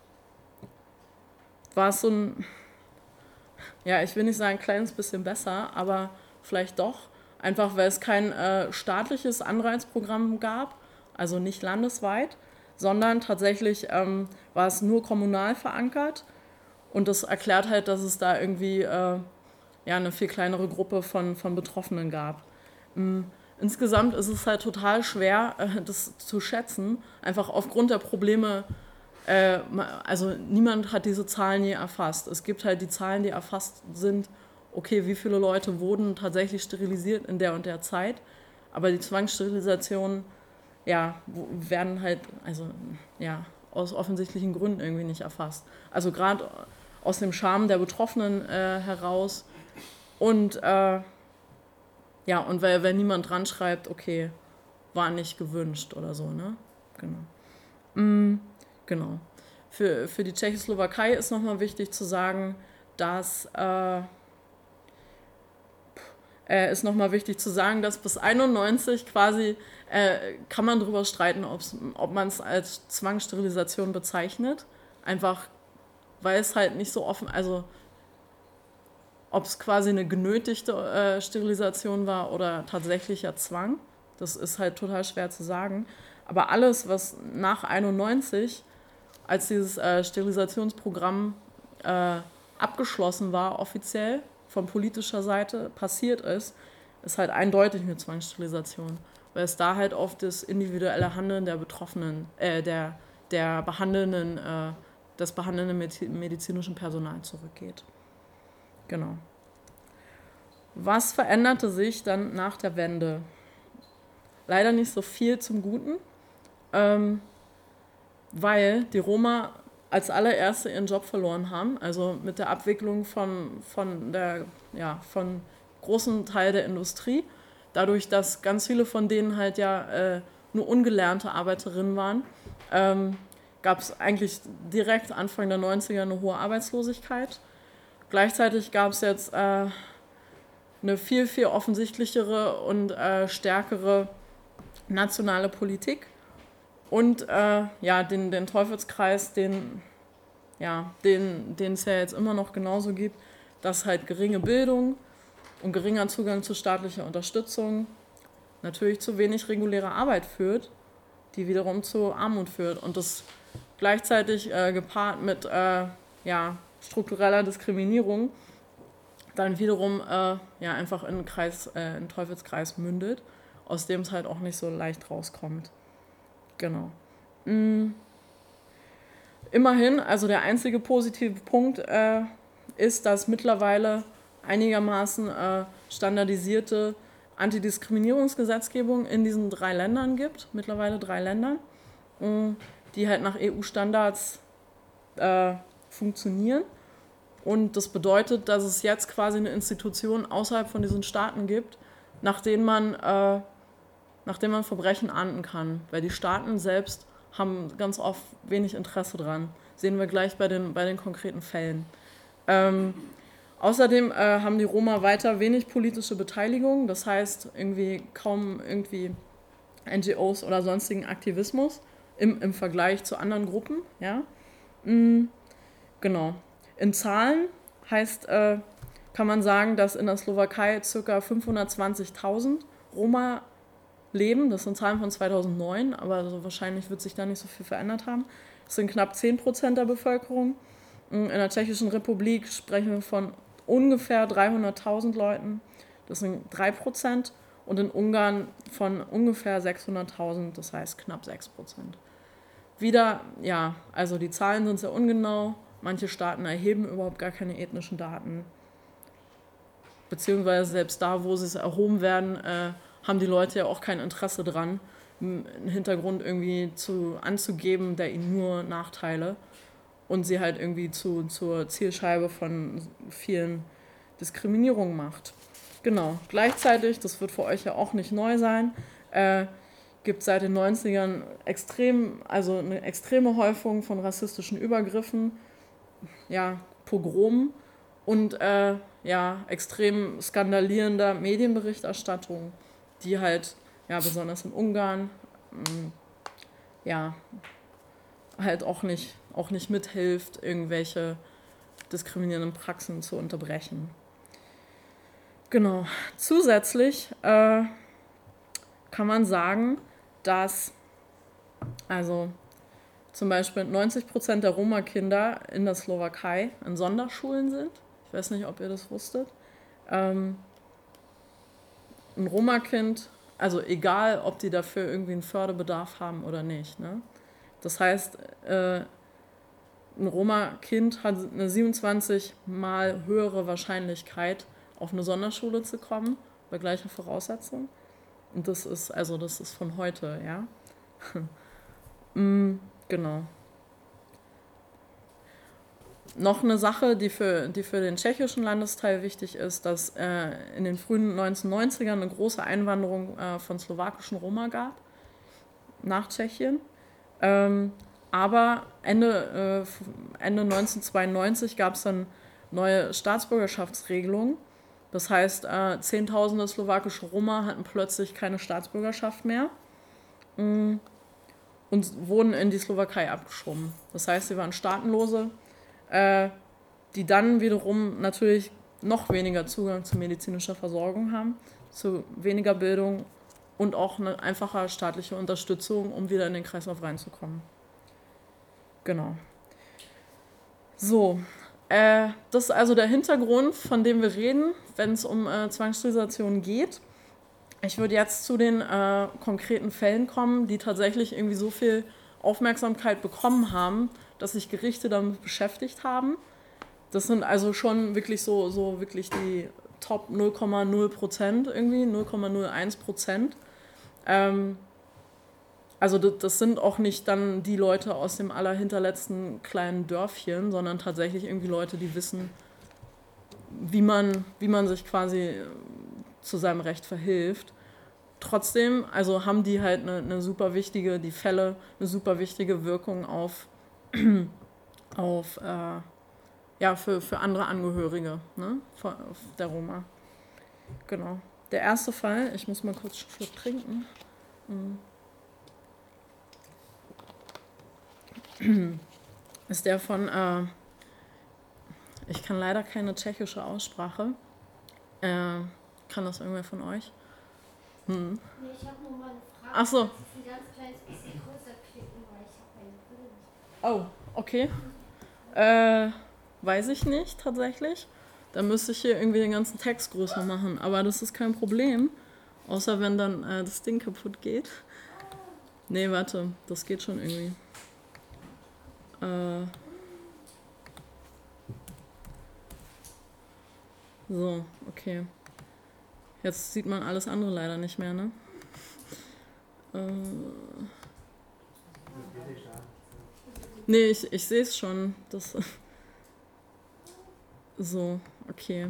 war es so ein, ja, ich will nicht sagen ein kleines bisschen besser, aber vielleicht doch, einfach weil es kein äh, staatliches Anreizprogramm gab, also nicht landesweit, sondern tatsächlich ähm, war es nur kommunal verankert und das erklärt halt, dass es da irgendwie äh, ja, eine viel kleinere Gruppe von, von Betroffenen gab. Insgesamt ist es halt total schwer, das zu schätzen, einfach aufgrund der Probleme, äh, also niemand hat diese Zahlen je erfasst. Es gibt halt die Zahlen, die erfasst sind, okay, wie viele Leute wurden tatsächlich sterilisiert in der und der Zeit, aber die Zwangssterilisationen, ja, werden halt, also ja, aus offensichtlichen Gründen irgendwie nicht erfasst. Also gerade aus dem Charme der Betroffenen äh, heraus. Und äh, ja, und weil, weil niemand dran schreibt, okay, war nicht gewünscht oder so, ne? Genau. Mm, genau. Für, für die Tschechoslowakei ist nochmal wichtig zu sagen, dass äh, äh, ist nochmal wichtig zu sagen, dass bis einundneunzig quasi äh, kann man darüber streiten, ob man es als Zwangssterilisation bezeichnet. Einfach weil es halt nicht so offen, also ob es quasi eine genötigte äh, Sterilisation war oder tatsächlicher Zwang, das ist halt total schwer zu sagen. Aber alles, was nach einundneunzig, als dieses äh, Sterilisationsprogramm äh, abgeschlossen war, offiziell von politischer Seite passiert ist, ist halt eindeutig eine Zwangssterilisation. Weil es da halt auf das individuelle Handeln der Betroffenen, äh, der, der behandelnden, äh, des behandelnden medizinischen Personals zurückgeht. Genau. Was veränderte sich dann nach der Wende? Leider nicht so viel zum Guten, ähm, weil die Roma als allererste ihren Job verloren haben, also mit der Abwicklung von, von der ja, von großen Teil der Industrie, dadurch, dass ganz viele von denen halt ja äh, nur ungelernte Arbeiterinnen waren, ähm, gab es eigentlich direkt Anfang der neunziger eine hohe Arbeitslosigkeit. Gleichzeitig gab es jetzt äh, eine viel, viel offensichtlichere und äh, stärkere nationale Politik und äh, ja, den, den Teufelskreis, den ja, den, den es ja jetzt immer noch genauso gibt, dass halt geringe Bildung und geringer Zugang zu staatlicher Unterstützung natürlich zu wenig regulärer Arbeit führt, die wiederum zu Armut führt und das gleichzeitig äh, gepaart mit äh, ja, struktureller Diskriminierung dann wiederum äh, ja, einfach in einen, Kreis, äh, einen Teufelskreis mündet, aus dem es halt auch nicht so leicht rauskommt. Genau. Mm. Immerhin, also der einzige positive Punkt äh, ist, dass mittlerweile einigermaßen äh, standardisierte Antidiskriminierungsgesetzgebung in diesen drei Ländern gibt, mittlerweile drei Ländern, die halt nach E U-Standards äh, funktionieren. Und das bedeutet, dass es jetzt quasi eine Institution außerhalb von diesen Staaten gibt, nach denen man, äh, nach denen man Verbrechen ahnden kann. Weil die Staaten selbst haben ganz oft wenig Interesse dran. Sehen wir gleich bei den, bei den konkreten Fällen. Ähm, außerdem äh, haben die Roma weiter wenig politische Beteiligung, das heißt irgendwie kaum irgendwie N G Os oder sonstigen Aktivismus im, im Vergleich zu anderen Gruppen. Ja? Mhm, genau. In Zahlen heißt, äh, kann man sagen, dass in der Slowakei ca. fünfhundertzwanzigtausend Roma leben. Das sind Zahlen von zweitausendneun, aber also wahrscheinlich wird sich da nicht so viel verändert haben. Das sind knapp zehn Prozent der Bevölkerung. In der Tschechischen Republik sprechen wir von ungefähr dreihunderttausend Leuten. Das sind drei Prozent. Und in Ungarn von ungefähr sechshunderttausend, das heißt knapp sechs Prozent. Wieder, ja, also die Zahlen sind sehr ungenau. Manche Staaten erheben überhaupt gar keine ethnischen Daten. Beziehungsweise selbst da, wo sie es erhoben werden, äh, haben die Leute ja auch kein Interesse dran, einen Hintergrund irgendwie zu, anzugeben, der ihnen nur Nachteile und sie halt irgendwie zu, zur Zielscheibe von vielen Diskriminierungen macht. Genau, gleichzeitig, das wird für euch ja auch nicht neu sein, äh, gibt es seit den neunzigern extrem, also eine extreme Häufung von rassistischen Übergriffen, ja, Pogromen und äh, ja, extrem skandalierender Medienberichterstattung, die halt, ja, besonders in Ungarn, mh, ja, halt auch nicht, auch nicht mithilft, irgendwelche diskriminierenden Praxen zu unterbrechen. Genau. Zusätzlich äh, kann man sagen, dass also zum Beispiel neunzig Prozent der Roma-Kinder in der Slowakei in Sonderschulen sind. Ich weiß nicht, ob ihr das wusstet. Ähm, ein Roma-Kind, also egal, ob die dafür irgendwie einen Förderbedarf haben oder nicht. Ne? Das heißt, äh, ein Roma-Kind hat eine siebenundzwanzig mal höhere Wahrscheinlichkeit, auf eine Sonderschule zu kommen, bei gleicher Voraussetzung. Und das ist, also das ist von heute, ja. mm, genau. Noch eine Sache, die für, die für den tschechischen Landesteil wichtig ist, dass äh, in den frühen neunzehnhundertneunzigern eine große Einwanderung äh, von slowakischen Roma gab nach Tschechien. Ähm, aber Ende, äh, Ende neunzehnhundertzweiundneunzig gab es dann neue Staatsbürgerschaftsregelungen. Das heißt, äh, Zehntausende slowakische Roma hatten plötzlich keine Staatsbürgerschaft mehr mh, und wurden in die Slowakei abgeschoben. Das heißt, sie waren Staatenlose, äh, die dann wiederum natürlich noch weniger Zugang zu medizinischer Versorgung haben, zu weniger Bildung und auch eine einfache staatliche Unterstützung, um wieder in den Kreislauf reinzukommen. Genau. So, äh, das ist also der Hintergrund, von dem wir reden, wenn es um äh, Zwangssterilisation geht. Ich würde jetzt zu den äh, konkreten Fällen kommen, die tatsächlich irgendwie so viel Aufmerksamkeit bekommen haben, dass sich Gerichte damit beschäftigt haben. Das sind also schon wirklich so, so wirklich die Top null Komma null Prozent irgendwie, null Komma null eins Prozent. Ähm, also das, das sind auch nicht dann die Leute aus dem allerhinterletzten kleinen Dörfchen, sondern tatsächlich irgendwie Leute, die wissen, wie man, wie man sich quasi zu seinem Recht verhilft. Trotzdem, also haben die halt eine, eine super wichtige, die Fälle, eine super wichtige Wirkung auf, auf äh, ja, für, für andere Angehörige, ne, der Roma. Genau. Der erste Fall, ich muss mal kurz einen Schluck trinken. Ist der von, äh, ich kann leider keine tschechische Aussprache. Äh, kann das irgendwer von euch? Hm. Nee, ich habe nur mal eine Frage. Ach so. Das ist ein ganz kleines bisschen größer klicken, weil ich habe meine Brille nicht. Oh, okay. Äh, weiß ich nicht tatsächlich. Da müsste ich hier irgendwie den ganzen Text größer machen. Aber das ist kein Problem. Außer wenn dann äh, das Ding kaputt geht. Nee, warte. Das geht schon irgendwie. Äh, so, okay. Jetzt sieht man alles andere leider nicht mehr, ne? Äh, nee, ich, ich sehe es schon. Das, so, okay.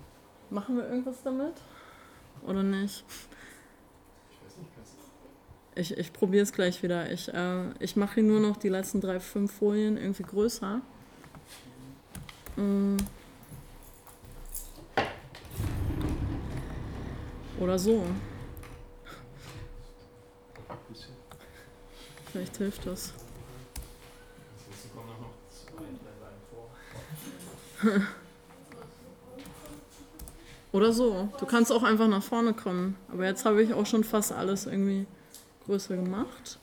Machen wir irgendwas damit? Oder nicht? Ich weiß nicht, kannst Ich, ich probiere es gleich wieder. Ich, äh, ich mache hier nur noch die letzten drei, fünf Folien irgendwie größer. Mm. Oder so. Vielleicht hilft das. Jetzt kommen noch zwei, drei Seiten vor. Oder so. Du kannst auch einfach nach vorne kommen. Aber jetzt habe ich auch schon fast alles irgendwie größer gemacht.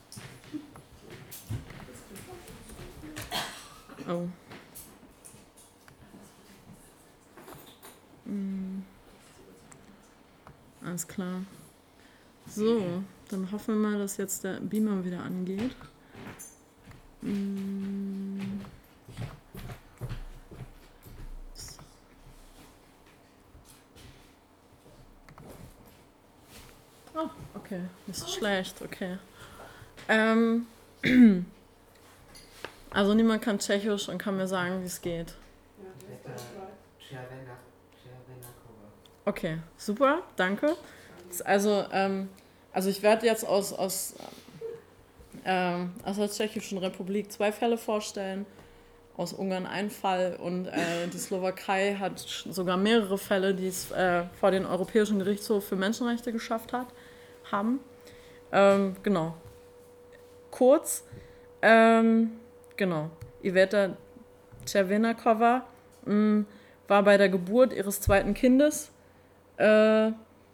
Oh. Hm. Alles klar. So, dann hoffen wir mal, dass jetzt der Beamer wieder angeht. Hm. Oh, okay. Nicht schlecht, okay. Ähm, also niemand kann Tschechisch und kann mir sagen, wie es geht. Okay, super, danke. Also, ähm, also ich werde jetzt aus, aus, ähm, aus der Tschechischen Republik zwei Fälle vorstellen, aus Ungarn einen Fall und äh, die Slowakei hat sogar mehrere Fälle, die es äh, vor den Europäischen Gerichtshof für Menschenrechte geschafft hat, haben. Ähm, genau. Kurz, ähm, genau, Iveta Červenakova mh, war bei der Geburt ihres zweiten Kindes äh,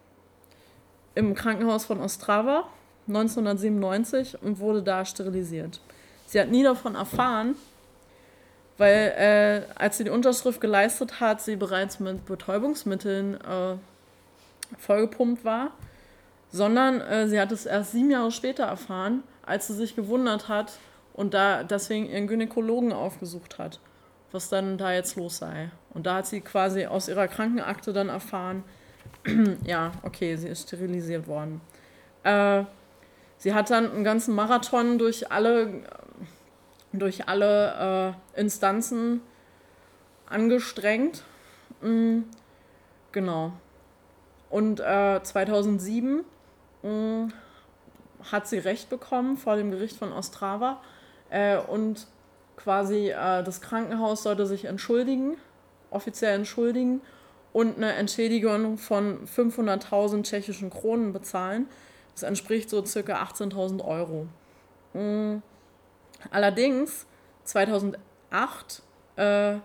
im Krankenhaus von Ostrava neunzehnhundertsiebenundneunzig und wurde da sterilisiert. Sie hat nie davon erfahren, weil äh, als sie die Unterschrift geleistet hat, sie bereits mit Betäubungsmitteln äh, vollgepumpt war, sondern äh, sie hat es erst sieben Jahre später erfahren, als sie sich gewundert hat und da deswegen ihren Gynäkologen aufgesucht hat, was dann da jetzt los sei. Und da hat sie quasi aus ihrer Krankenakte dann erfahren, ja, okay, sie ist sterilisiert worden. Äh, sie hat dann einen ganzen Marathon durch alle, durch alle äh, Instanzen angestrengt. Mhm, genau. Und äh, zweitausendsieben mh, hat sie Recht bekommen vor dem Gericht von Ostrava äh, und quasi äh, das Krankenhaus sollte sich entschuldigen, offiziell entschuldigen und eine Entschädigung von fünfhunderttausend tschechischen Kronen bezahlen. Das entspricht so circa achtzehntausend Euro. Mhm. Allerdings zweitausendacht äh,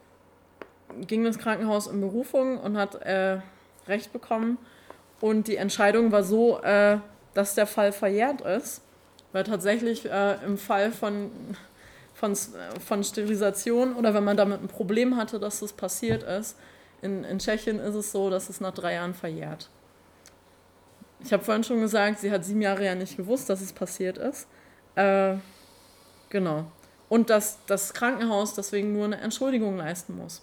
ging das Krankenhaus in Berufung und hat äh, Recht bekommen und die Entscheidung war so, äh, dass der Fall verjährt ist, weil tatsächlich äh, im Fall von, von, von Sterilisation oder wenn man damit ein Problem hatte, dass das passiert ist, in, in Tschechien ist es so, dass es nach drei Jahren verjährt. Ich habe vorhin schon gesagt, sie hat sieben Jahre ja nicht gewusst, dass es passiert ist. Äh, genau. Und dass das Krankenhaus deswegen nur eine Entschuldigung leisten muss.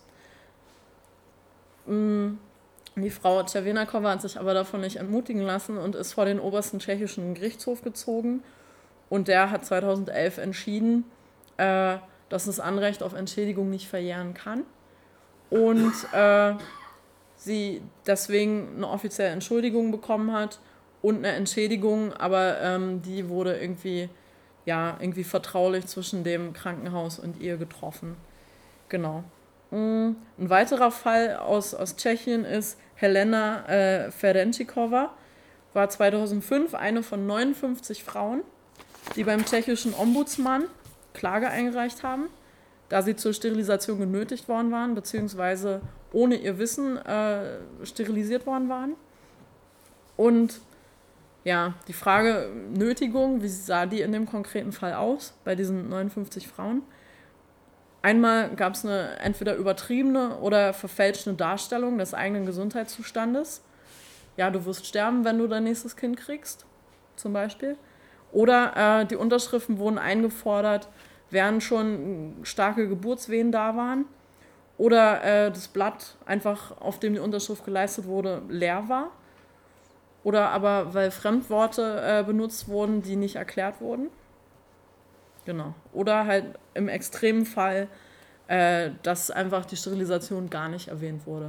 Die Frau Červenakova hat sich aber davon nicht entmutigen lassen und ist vor den obersten tschechischen Gerichtshof gezogen. Und der hat zweitausendelf entschieden, äh, dass das Anrecht auf Entschädigung nicht verjähren kann. Und äh, sie deswegen eine offizielle Entschuldigung bekommen hat und eine Entschädigung, aber ähm, die wurde irgendwie, ja, irgendwie vertraulich zwischen dem Krankenhaus und ihr getroffen. Genau. Ein weiterer Fall aus, aus Tschechien ist Helena äh, Ferencikova, war zweitausendfünf eine von neunundfünfzig Frauen, die beim tschechischen Ombudsmann Klage eingereicht haben, da sie zur Sterilisation genötigt worden waren, beziehungsweise ohne ihr Wissen äh, sterilisiert worden waren. Und ja, die Frage Nötigung, wie sah die in dem konkreten Fall aus, bei diesen neunundfünfzig Frauen? Einmal gab es eine entweder übertriebene oder verfälschte Darstellung des eigenen Gesundheitszustandes. Ja, du wirst sterben, wenn du dein nächstes Kind kriegst, zum Beispiel. Oder äh, die Unterschriften wurden eingefordert, während schon starke Geburtswehen da waren. Oder äh, das Blatt, einfach auf dem die Unterschrift geleistet wurde, leer war. Oder aber, weil Fremdworte äh, benutzt wurden, die nicht erklärt wurden. Genau. Oder halt im extremen Fall, äh, dass einfach die Sterilisation gar nicht erwähnt wurde.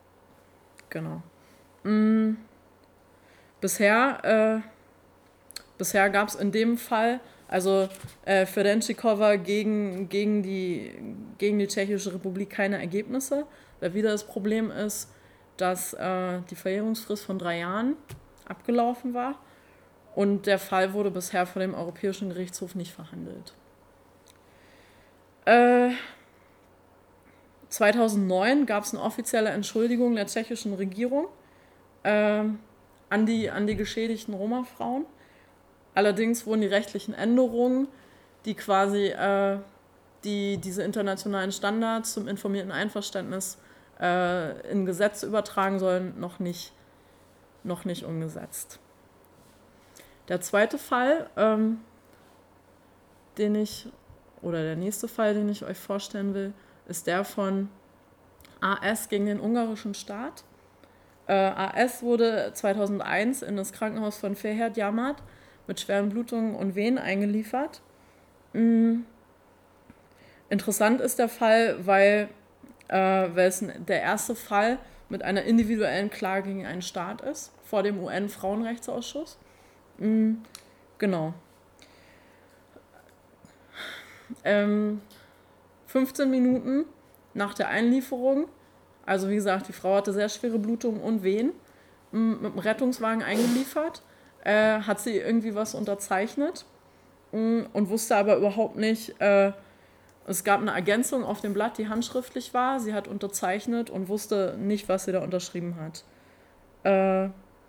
Genau. Mm. Bisher äh, bisher gab es in dem Fall, also äh, Ferencikova gegen, gegen, die, gegen die Tschechische Republik keine Ergebnisse, weil wieder das Problem ist, dass äh, die Verjährungsfrist von drei Jahren abgelaufen war und der Fall wurde bisher vor dem Europäischen Gerichtshof nicht verhandelt. Äh, zweitausendneun gab es eine offizielle Entschuldigung der tschechischen Regierung äh, an, die, an die geschädigten Roma-Frauen. Allerdings wurden die rechtlichen Änderungen, die quasi äh, die, diese internationalen Standards zum informierten Einverständnis äh, in Gesetze übertragen sollen, noch nicht, noch nicht umgesetzt. Der zweite Fall, ähm, den ich, oder der nächste Fall, den ich euch vorstellen will, ist der von A S gegen den ungarischen Staat. Äh, A S wurde zweitausendeins in das Krankenhaus von Fehérgyámát mit schweren Blutungen und Wehen eingeliefert. Mhm. Interessant ist der Fall, weil, äh, weil es der erste Fall mit einer individuellen Klage gegen einen Staat ist, vor dem U N-Frauenrechtsausschuss. Mhm. Genau. Ähm, fünfzehn Minuten nach der Einlieferung, also wie gesagt, die Frau hatte sehr schwere Blutungen und Wehen, mit dem Rettungswagen eingeliefert, äh, hat sie irgendwie was unterzeichnet mh, und wusste aber überhaupt nicht, äh, es gab eine Ergänzung auf dem Blatt, die handschriftlich war, sie hat unterzeichnet und wusste nicht, was sie da unterschrieben hat. Äh,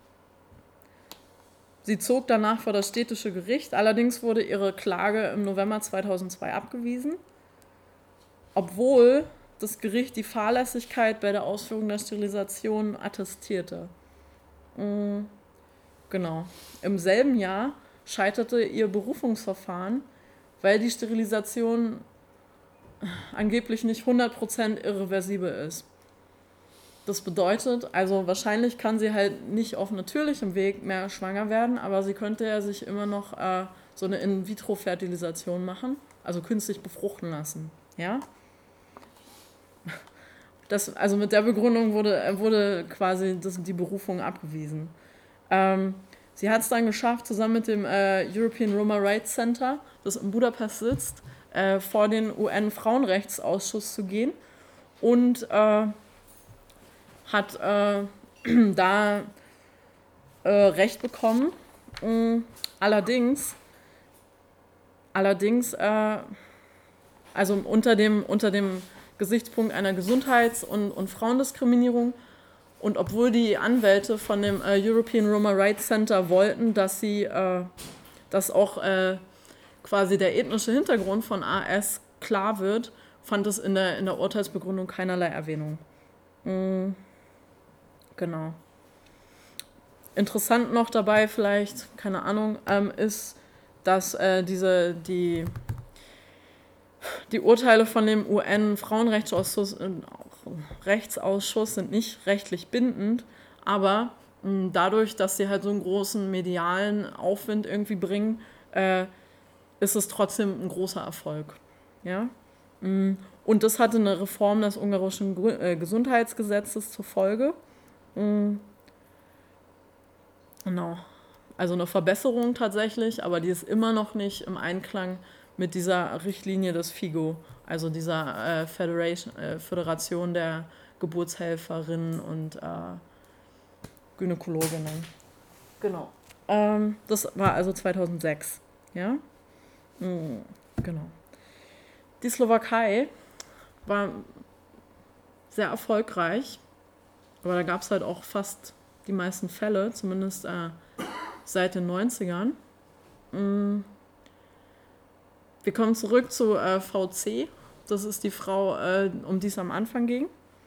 sie zog danach vor das städtische Gericht, allerdings wurde ihre Klage im November zweitausendzwei abgewiesen, obwohl das Gericht die Fahrlässigkeit bei der Ausführung der Sterilisation attestierte. Mhm. Genau. Im selben Jahr scheiterte ihr Berufungsverfahren, weil die Sterilisation angeblich nicht hundert Prozent irreversibel ist. Das bedeutet, also wahrscheinlich kann sie halt nicht auf natürlichem Weg mehr schwanger werden, aber sie könnte ja sich immer noch äh, so eine In-vitro-Fertilisation machen, also künstlich befruchten lassen. Ja? Das, also mit der Begründung wurde, wurde quasi das, die Berufung abgewiesen. Ähm, sie hat es dann geschafft, zusammen mit dem äh, European Roma Rights Center, das in Budapest sitzt, äh, vor den U N-Frauenrechtsausschuss zu gehen und äh, hat äh, da äh, Recht bekommen. Mhm. Allerdings, allerdings äh, also unter dem, unter dem Gesichtspunkt einer Gesundheits- und, und Frauendiskriminierung. Und obwohl die Anwälte von dem äh, European Roma Rights Center wollten, dass sie, äh, dass auch äh, quasi der ethnische Hintergrund von A S klar wird, fand es in der, in der Urteilsbegründung keinerlei Erwähnung. Mhm. Genau. Interessant noch dabei vielleicht, keine Ahnung, ähm, ist, dass äh, diese, die, die Urteile von dem U N-Frauenrechtsausschuss äh, Rechtsausschuss sind nicht rechtlich bindend, aber mh, dadurch, dass sie halt so einen großen medialen Aufwind irgendwie bringen, äh, ist es trotzdem ein großer Erfolg. Ja? Mh, und das hatte eine Reform des ungarischen Gru- äh, Gesundheitsgesetzes zur Folge. Mh, genau. Also eine Verbesserung tatsächlich, aber die ist immer noch nicht im Einklang mit dieser Richtlinie des FIGO, also dieser äh, Federation, äh, Föderation der Geburtshelferinnen und äh, Gynäkologinnen. Genau. Ähm, das war also zweitausendsechs. Ja? Mhm, genau. Die Slowakei war sehr erfolgreich, aber da gab es halt auch fast die meisten Fälle, zumindest äh, seit den neunzigern. Mhm. Wir kommen zurück zu äh, V C. Das ist die Frau, äh, um die es am Anfang ging.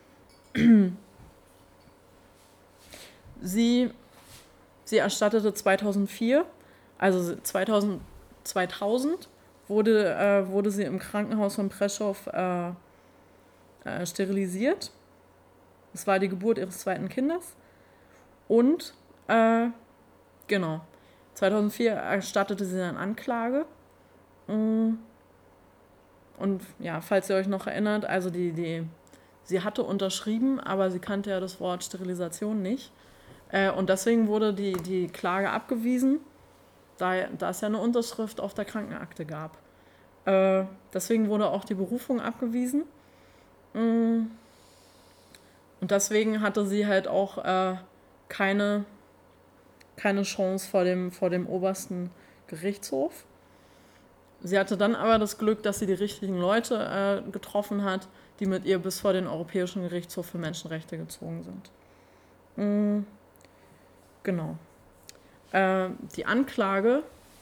Sie, sie erstattete zweitausendvier, also zweitausend, zweitausend wurde, äh, wurde sie im Krankenhaus von Prešov äh, äh, sterilisiert. Das war die Geburt ihres zweiten Kindes. Und, äh, genau, zweitausendvier erstattete sie dann Anklage. Und ja, falls ihr euch noch erinnert, also die, die, sie hatte unterschrieben, aber sie kannte ja das Wort Sterilisation nicht. Äh, und deswegen wurde die, die Klage abgewiesen. da, da es ja eine Unterschrift auf der Krankenakte gab. Äh, deswegen wurde auch die Berufung abgewiesen. Und deswegen hatte sie halt auch äh, keine, keine Chance vor dem, vor dem obersten Gerichtshof. Sie hatte dann aber das Glück, dass sie die richtigen Leute äh, getroffen hat, die mit ihr bis vor den Europäischen Gerichtshof für Menschenrechte gezogen sind. Mhm. Genau. Äh, die Anklage,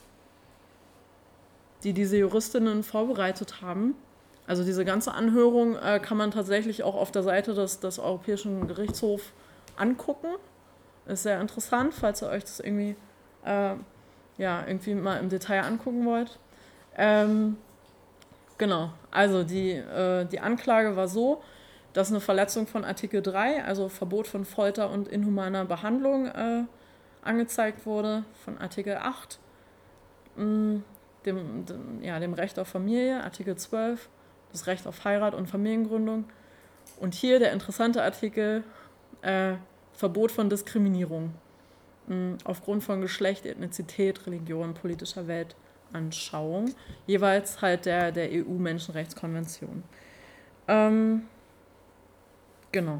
die diese Juristinnen vorbereitet haben, also diese ganze Anhörung äh, kann man tatsächlich auch auf der Seite des, des Europäischen Gerichtshofs angucken. Ist sehr interessant, falls ihr euch das irgendwie, äh, ja, irgendwie mal im Detail angucken wollt. Ähm, genau, also die, äh, die Anklage war so, dass eine Verletzung von Artikel drei, also Verbot von Folter und inhumaner Behandlung, äh, angezeigt wurde, von Artikel acht, mh, dem, dem, ja, dem Recht auf Familie, Artikel zwölf, das Recht auf Heirat und Familiengründung. Und hier der interessante Artikel, äh, Verbot von Diskriminierung mh, aufgrund von Geschlecht, Ethnizität, Religion, politischer Weltanschauung, jeweils halt der, der E U-Menschenrechtskonvention. Ähm, genau.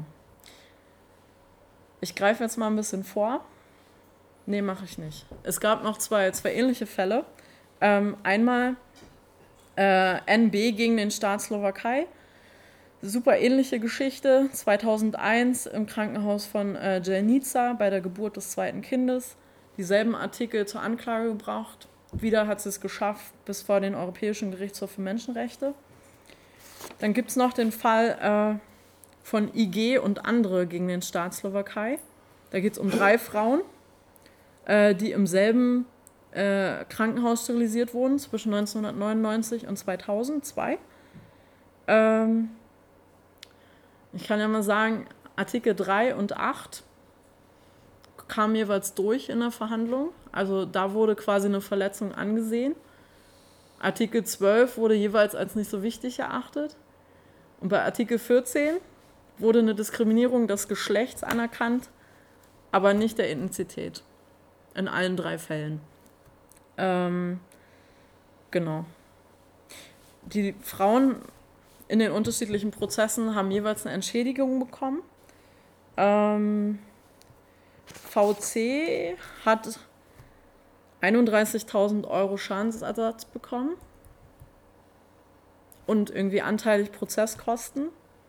Ich greife jetzt mal ein bisschen vor. Nee, mache ich nicht. Es gab noch zwei, zwei ähnliche Fälle. Ähm, einmal äh, N B gegen den Staat Slowakei. Super ähnliche Geschichte. zweitausendeins im Krankenhaus von äh, Jelnica bei der Geburt des zweiten Kindes. Dieselben Artikel zur Anklage gebracht. Wieder hat sie es geschafft bis vor den Europäischen Gerichtshof für Menschenrechte. Dann gibt es noch den Fall äh, von I G und andere gegen den Staat Slowakei. Da geht es um drei Frauen, äh, die im selben äh, Krankenhaus sterilisiert wurden zwischen neunzehnhundertneunundneunzig und zweitausendzwei. Ähm, ich kann ja mal sagen, Artikel drei und acht kamen jeweils durch in der Verhandlung. Also da wurde quasi eine Verletzung angesehen. Artikel zwölf wurde jeweils als nicht so wichtig erachtet. Und bei Artikel vierzehn wurde eine Diskriminierung des Geschlechts anerkannt, aber nicht der Ethnizität. In allen drei Fällen. Ähm, genau. Die Frauen in den unterschiedlichen Prozessen haben jeweils eine Entschädigung bekommen. Ähm, V C hat einunddreißigtausend Euro Schadensersatz bekommen und irgendwie anteilig Prozesskosten.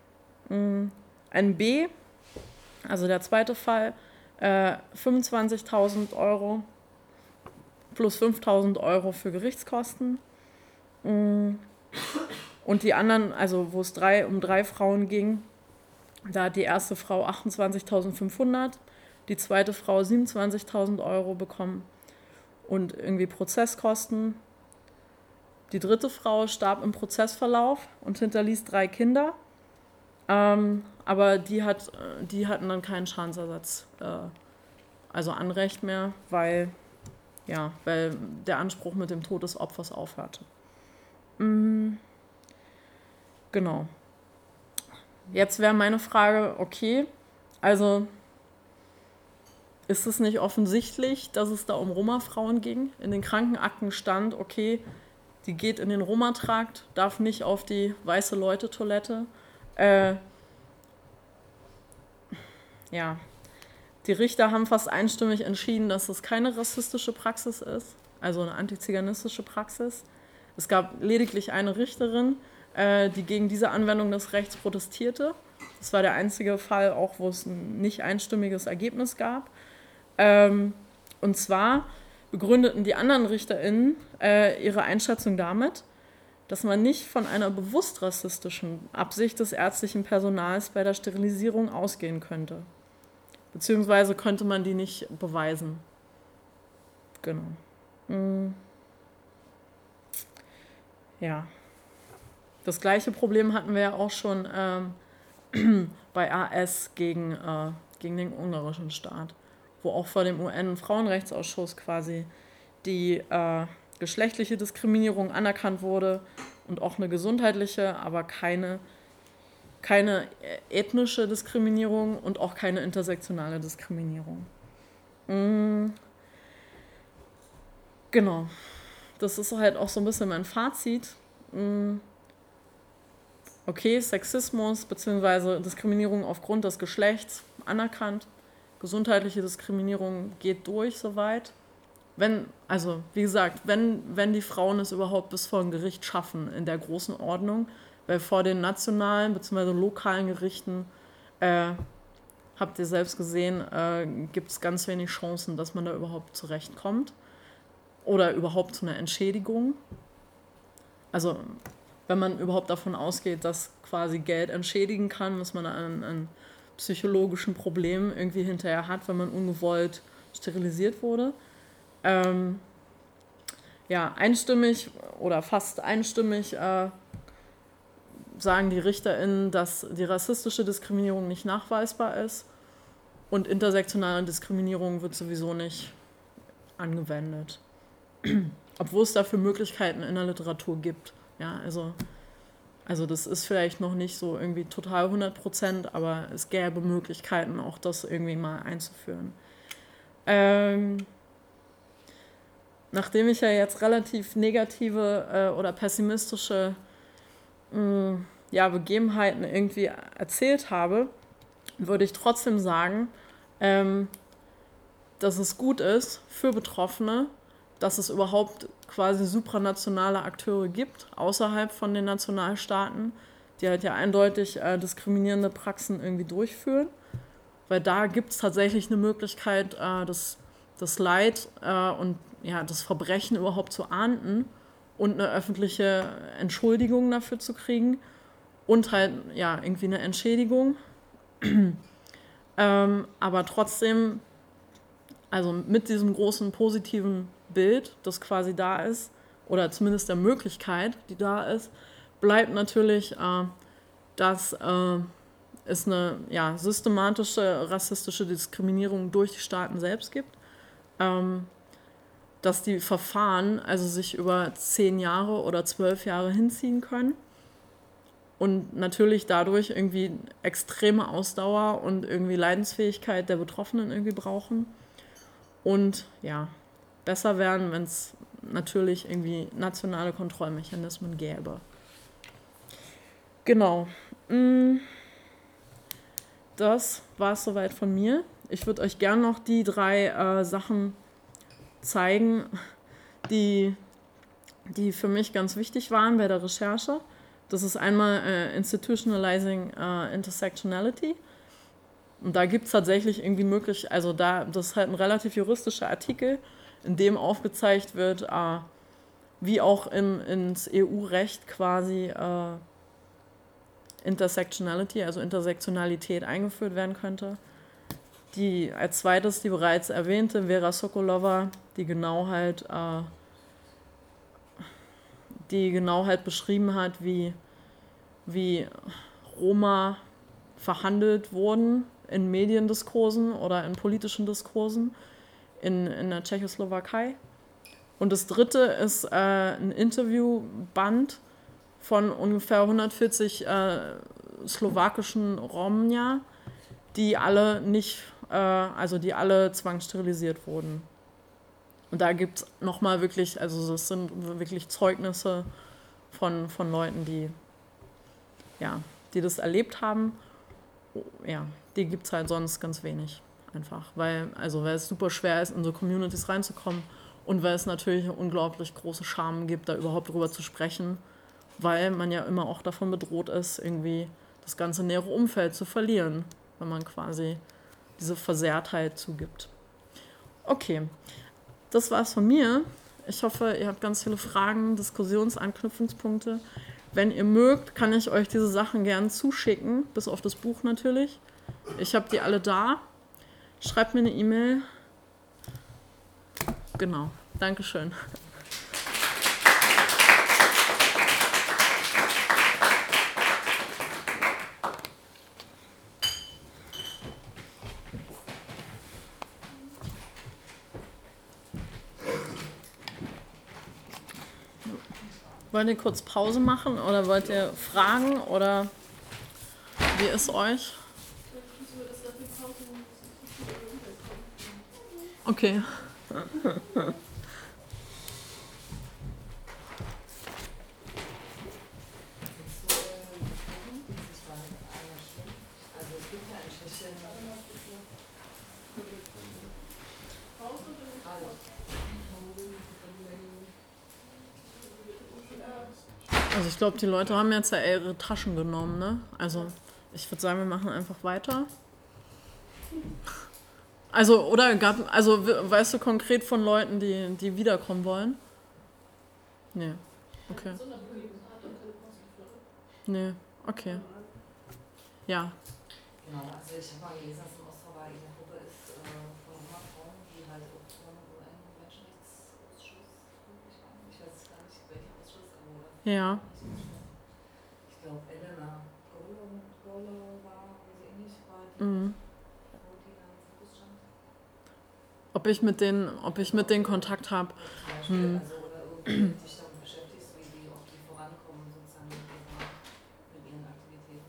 N B, also der zweite Fall, äh, fünfundzwanzigtausend Euro plus fünftausend Euro für Gerichtskosten. Und die anderen, also wo es drei, um drei Frauen ging, da hat die erste Frau achtundzwanzigtausendfünfhundert, die zweite Frau siebenundzwanzigtausend Euro bekommen und irgendwie Prozesskosten. Die dritte Frau starb im Prozessverlauf und hinterließ drei Kinder, ähm, aber die, hat, die hatten dann keinen Schadensersatz, äh, also Anrecht mehr, weil, ja, weil der Anspruch mit dem Tod des Opfers aufhörte. Mhm. Genau. Jetzt wäre meine Frage, okay, also ist es nicht offensichtlich, dass es da um Roma-Frauen ging? In den Krankenakten stand, okay, die geht in den Roma-Trakt, darf nicht auf die weiße Leute-Toilette. Äh, ja, die Richter haben fast einstimmig entschieden, dass es keine rassistische Praxis ist, also eine antiziganistische Praxis. Es gab lediglich eine Richterin, äh, die gegen diese Anwendung des Rechts protestierte. Das war der einzige Fall, auch wo es ein nicht einstimmiges Ergebnis gab. Ähm, und zwar begründeten die anderen RichterInnen äh, ihre Einschätzung damit, dass man nicht von einer bewusst rassistischen Absicht des ärztlichen Personals bei der Sterilisierung ausgehen könnte. Beziehungsweise könnte man die nicht beweisen. Genau. Hm. Ja. Das gleiche Problem hatten wir ja auch schon ähm, bei A S gegen, äh, gegen den ungarischen Staat, wo auch vor dem U N-Frauenrechtsausschuss quasi die äh, geschlechtliche Diskriminierung anerkannt wurde und auch eine gesundheitliche, aber keine, keine ethnische Diskriminierung und auch keine intersektionale Diskriminierung. Genau. Das ist halt auch so ein bisschen mein Fazit. Okay, Sexismus bzw. Diskriminierung aufgrund des Geschlechts anerkannt. Gesundheitliche Diskriminierung geht durch soweit. Wenn, also wie gesagt, wenn, wenn die Frauen es überhaupt bis vor ein Gericht schaffen in der großen Ordnung, weil vor den nationalen bzw. lokalen Gerichten, äh, habt ihr selbst gesehen, äh, gibt es ganz wenig Chancen, dass man da überhaupt zurechtkommt oder überhaupt zu einer Entschädigung. Also wenn man überhaupt davon ausgeht, dass quasi Geld entschädigen kann, was man an, an psychologischen Problemen irgendwie hinterher hat, wenn man ungewollt sterilisiert wurde. Ähm, ja, einstimmig oder fast einstimmig äh, sagen die RichterInnen, dass die rassistische Diskriminierung nicht nachweisbar ist und intersektionale Diskriminierung wird sowieso nicht angewendet. Obwohl es dafür Möglichkeiten in der Literatur gibt. Ja, also, also das ist vielleicht noch nicht so irgendwie total hundert Prozent, aber es gäbe Möglichkeiten, auch das irgendwie mal einzuführen. Ähm, nachdem ich ja jetzt relativ negative äh, oder pessimistische mh, ja, Begebenheiten irgendwie erzählt habe, würde ich trotzdem sagen, ähm, dass es gut ist für Betroffene, dass es überhaupt quasi supranationale Akteure gibt, außerhalb von den Nationalstaaten, die halt ja eindeutig äh, diskriminierende Praxen irgendwie durchführen. Weil da gibt es tatsächlich eine Möglichkeit, äh, das, das Leid äh, und ja, das Verbrechen überhaupt zu ahnden und eine öffentliche Entschuldigung dafür zu kriegen und halt ja irgendwie eine Entschädigung. ähm, aber trotzdem, also mit diesem großen positiven Bild, das quasi da ist, oder zumindest der Möglichkeit, die da ist, bleibt natürlich, äh, dass äh, es eine ja, systematische rassistische Diskriminierung durch die Staaten selbst gibt, ähm, dass die Verfahren also sich über zehn Jahre oder zwölf Jahre hinziehen können und natürlich dadurch irgendwie extreme Ausdauer und irgendwie Leidensfähigkeit der Betroffenen irgendwie brauchen und ja, besser werden, wenn es natürlich irgendwie nationale Kontrollmechanismen gäbe. Genau. Das war es soweit von mir. Ich würde euch gerne noch die drei äh, Sachen zeigen, die, die für mich ganz wichtig waren bei der Recherche. Das ist einmal äh, Institutionalizing äh, Intersectionality. Und da gibt es tatsächlich irgendwie möglich, also da, das ist halt ein relativ juristischer Artikel, in dem aufgezeigt wird, äh, wie auch in, ins E U-Recht quasi äh, Intersectionality, also Intersektionalität eingeführt werden könnte. Die als zweites die bereits erwähnte Vera Sokolova, die genau halt, äh, die genau halt beschrieben hat, wie, wie Roma verhandelt wurden in Mediendiskursen oder in politischen Diskursen in, in der Tschechoslowakei. Und das dritte ist äh, ein Interviewband von ungefähr hundertvierzig äh, slowakischen Romja, die alle nicht, äh, also die alle zwangssterilisiert wurden. Und da gibt es nochmal wirklich, also das sind wirklich Zeugnisse von, von Leuten, die, ja, die das erlebt haben. Ja, die gibt es halt sonst ganz wenig einfach, weil, also, weil es super schwer ist, in so Communities reinzukommen und weil es natürlich eine unglaublich große Scham gibt, da überhaupt drüber zu sprechen, weil man ja immer auch davon bedroht ist, irgendwie das ganze nähere Umfeld zu verlieren, wenn man quasi diese Versehrtheit zugibt. Okay, das war's von mir. Ich hoffe, ihr habt ganz viele Fragen, Diskussionsanknüpfungspunkte. Wenn ihr mögt, kann ich euch diese Sachen gerne zuschicken, bis auf das Buch natürlich. Ich habe die alle da. Schreibt mir eine E-Mail. Genau, Dankeschön. Wollt ihr kurz Pause machen oder wollt ihr fragen oder wie ist euch? Okay. Also ich glaube, die Leute haben jetzt ja ihre Taschen genommen, ne? Also ich würde sagen, wir machen einfach weiter. Also, oder gab, also we- weißt du konkret von Leuten, die, die wiederkommen wollen? Nee. Okay. Nee, okay. Ja. Genau, also ich habe mal gelesen, dass in Ostrava eine Gruppe ist äh, von Roma-Frauen, die halt auch von so einem Menschenrechtsausschuss, ich weiß ich weiß es gar nicht, welcher Ausschuss, aber oder Ja. ich glaube Elena Golo, Golo war, oder so ähnlich, war die, Mhm. Frau, die da im Fokus stand. Ob ich mit denen, ob ich mit denen Kontakt habe. Zum Beispiel, Hm. also oder irgendwie dich damit beschäftigst, wie die, ob die vorankommen sozusagen mit, ihrer, mit ihren Aktivitäten.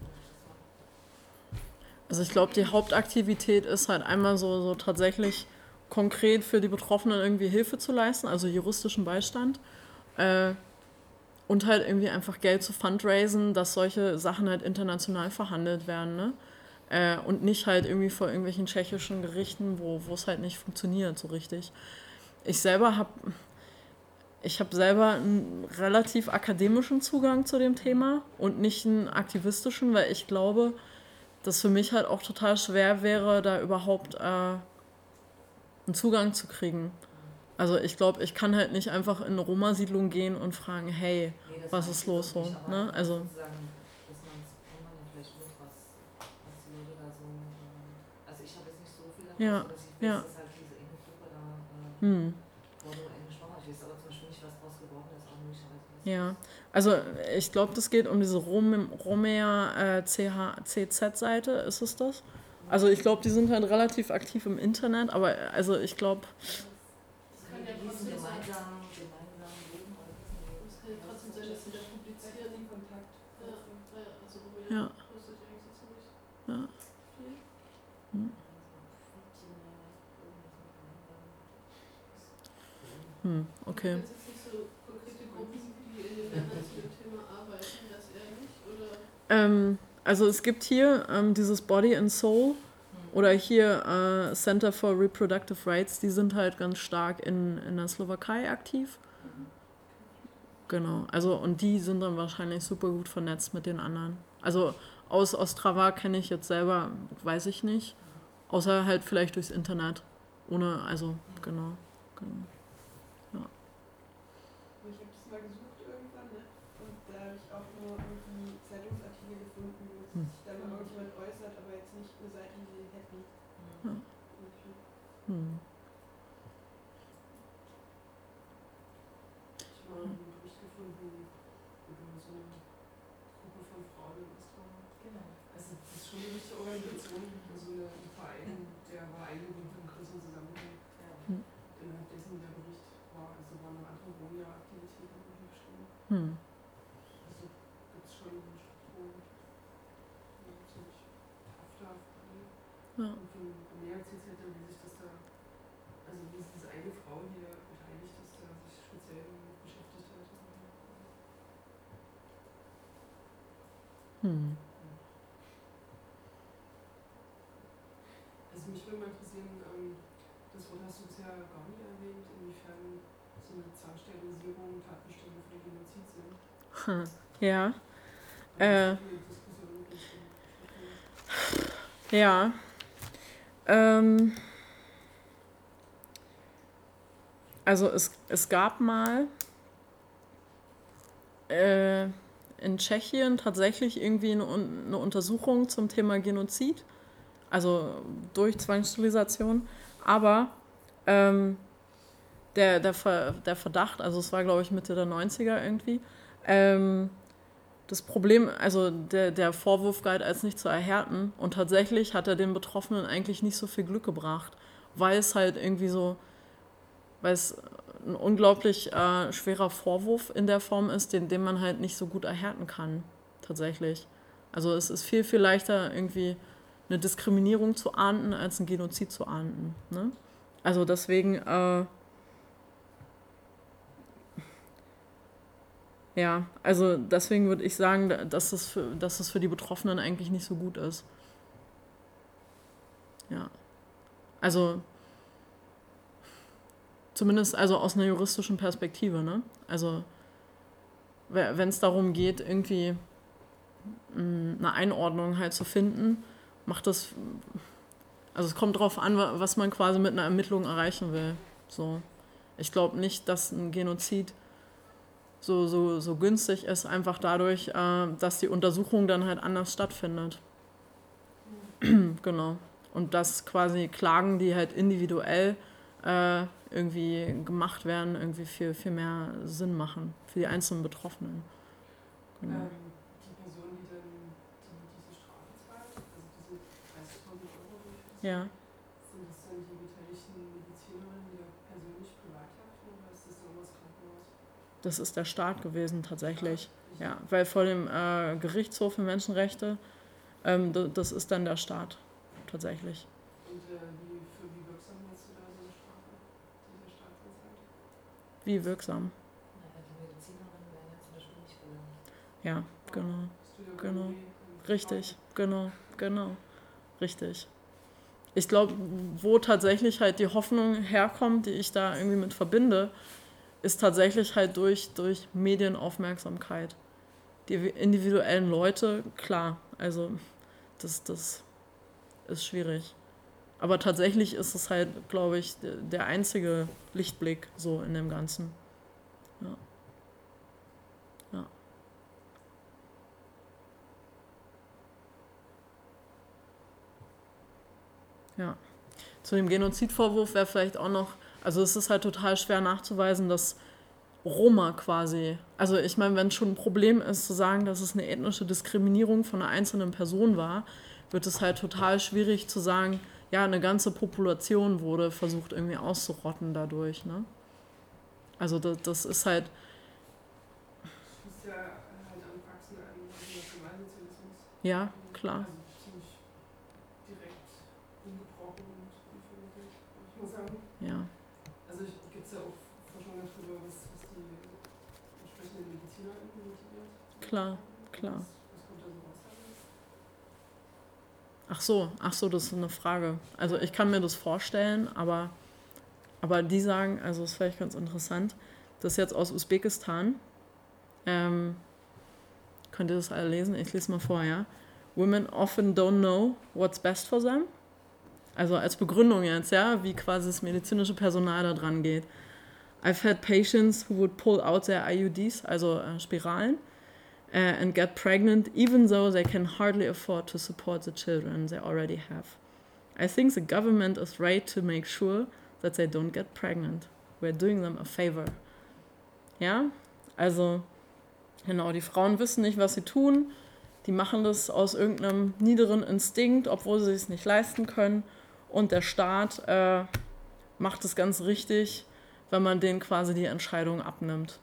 Also ich glaube, die Hauptaktivität ist halt einmal so, so tatsächlich konkret für die Betroffenen irgendwie Hilfe zu leisten, also juristischen Beistand. Äh, und halt irgendwie einfach Geld zu fundraisen, dass solche Sachen halt international verhandelt werden, ne? Äh, und nicht halt irgendwie vor irgendwelchen tschechischen Gerichten, wo wo es halt nicht funktioniert so richtig. Ich selber habe ich habe selber einen relativ akademischen Zugang zu dem Thema und nicht einen aktivistischen, weil ich glaube, dass für mich halt auch total schwer wäre, da überhaupt äh, einen Zugang zu kriegen. Also ich glaube, ich kann halt nicht einfach in eine Roma-Siedlung gehen und fragen, hey, Nee, das was weiß ist ich los doch nicht, so? aber Ne? Also sozusagen, dass man es kann man ja vielleicht mit, was, was die Leute da so, äh, also ich habe jetzt nicht so viel davon, ja, so dass ich weiß, ja. dass halt diese enge Gruppe da äh, Hm. wurde eng gesprochen hat. Ich weiß aber zum Beispiel nicht, was draus geworden ist, auch möglicherweise. Ja, also ich glaube, das geht um diese Rom Romea äh, C Z-Seite, ist es das? Also ich glaube, die sind halt relativ aktiv im Internet, aber äh, also ich glaube, Das kann ja trotzdem gemeinsam, gemeinsam leben oder Es kann ja trotzdem sein, dass sie da publizieren. in Kontakt. Ja, ja, also ja. das ist eigentlich so ziemlich Ja. viel. Hm, okay. Gibt es jetzt nicht so konkrete Gruppen, die in den Ländern zu dem Thema arbeiten, das eher nicht? Oder? Ähm, also es gibt hier ähm, dieses Body and Soul oder hier äh, Center for Reproductive Rights, die sind halt ganz stark in, in der Slowakei aktiv. Genau, also und die sind dann wahrscheinlich super gut vernetzt mit den anderen. Also aus Ostrava kenne ich jetzt selber, weiß ich nicht. Außer halt vielleicht durchs Internet. Ohne, also, genau. genau. Ich habe das mal gesucht irgendwann, ne? Und da habe ich auch nur irgendwie Zeitungsartikel gefunden, wo Hm. sich dann mal irgendjemand äußert, aber jetzt nicht eine Seite, die sie hätten. Ja. Hm. Ich habe mal einen Bericht gefunden über so eine Gruppe von Frauen in Ostrava. Genau. Also das ist schon eine richtige Organisation, also eine, ein Verein, der war eingebunden im größeren Zusammenhang. Ja. Hm. Innerhalb dessen der Bericht war, also waren noch andere Romja-Aktivitäten beschrieben. Hm. Also gibt es schon Strukturen, die ziemlich hafter. Ja. Und von Romja erzählt sie halt dann, wie sich das da, also wie sich diese eine Frau, die da beteiligt ist, da sich speziell damit beschäftigt hat. Hm. Also mich würde mal interessieren, ähm, das Wort hast du jetzt ja gar nicht erwähnt, inwiefern so eine Zwangsterilisierung Tatbestände für den Genozid sind. Hm. Ja. Also Äh. das ist eine Diskussion, die ich Ja. Ähm. Also es, es gab mal äh, in Tschechien tatsächlich irgendwie eine, eine Untersuchung zum Thema Genozid, also durch Zwangssterilisation, aber ähm, der, der, Ver, der Verdacht, also es war glaube ich Mitte der neunziger irgendwie, ähm, das Problem, also der, der Vorwurf galt als nicht zu erhärten und tatsächlich hat er den Betroffenen eigentlich nicht so viel Glück gebracht, weil es halt irgendwie so, weil es ein unglaublich äh, schwerer Vorwurf in der Form ist, den, den man halt nicht so gut erhärten kann, tatsächlich. Also es ist viel, viel leichter irgendwie eine Diskriminierung zu ahnden, als ein Genozid zu ahnden. Ne? Also deswegen, äh, ja, also deswegen würde ich sagen, dass es, für, dass es für die Betroffenen eigentlich nicht so gut ist. Ja. Also zumindest also aus einer juristischen Perspektive, ne? Also wenn es darum geht, irgendwie mh, eine Einordnung halt zu finden, macht das, also es kommt drauf an, wa- was man quasi mit einer Ermittlung erreichen will. So. Ich glaube nicht, dass ein Genozid so, so, so günstig ist, einfach dadurch, äh, dass die Untersuchung dann halt anders stattfindet. Genau. Und dass quasi Klagen, die halt individuell äh, irgendwie gemacht werden, irgendwie viel, viel mehr Sinn machen für die einzelnen Betroffenen. Genau. Ähm, die Person, die dann die, diese Strafe zahlt, also diese dreißigtausend Euro, die ich Ja, sind das dann die beteiligten Medizinerinnen, die da persönlich privat haften oder ist das irgendwas Krankenhaus? das ist der Staat gewesen tatsächlich. Ja, weil vor dem äh, Gerichtshof für Menschenrechte, ähm, d- das ist dann der Staat tatsächlich. Und äh, wie, für wie wirksam hältst du da so eine Strafe, die der Staat dann zahlt? Wie wirksam. Naja, die Medizinerinnen werden ja zum Beispiel nicht belangt. Ja, genau. Bist du da Genau. irgendwie im Richtig, genau, genau. Richtig. Ich glaube, wo tatsächlich halt die Hoffnung herkommt, die ich da irgendwie mit verbinde, ist tatsächlich halt durch, durch Medienaufmerksamkeit. Die individuellen Leute, klar, also das, das ist schwierig. Aber tatsächlich ist es halt, glaube ich, der- der einzige Lichtblick so in dem Ganzen. Ja. Ja. Ja. Zu dem Genozidvorwurf wäre vielleicht auch noch, also es ist halt total schwer nachzuweisen, dass Roma quasi, also ich meine, wenn es schon ein Problem ist zu sagen, dass es eine ethnische Diskriminierung von einer einzelnen Person war, wird es halt total schwierig zu sagen, ja, eine ganze Population wurde versucht irgendwie auszurotten dadurch, ne? Also das, das ist halt, schließt ja halt an Praxen an des Nationalsozialismus. ja, klar, Also ziemlich direkt ungebrochen und unvermittelt, würde ich mal sagen. ja, Also gibt es ja auch Forschung darüber, was, was die entsprechenden MedizinerInnen motiviert. Klar, klar. Was, was kommt da so raus? Damit? Ach so, ach so, das ist eine Frage. Also ich kann mir das vorstellen, aber, aber die sagen, also das ist vielleicht ganz interessant, das ist jetzt aus Usbekistan. Ähm, könnt ihr das alle lesen? Ich lese mal vor, ja. Women often don't know what's best for them. Also als Begründung jetzt, ja, wie quasi das medizinische Personal da dran geht. I've had patients who would pull out their I U Ds, also äh, Spiralen, uh, and get pregnant even though they can hardly afford to support the children they already have. I think the government is right to make sure that they don't get pregnant. We're doing them a favor. Ja, also genau, die Frauen wissen nicht, was sie tun. Die machen das aus irgendeinem niederen Instinkt, obwohl sie es nicht leisten können. Und der Staat äh, macht es ganz richtig, wenn man denen quasi die Entscheidung abnimmt.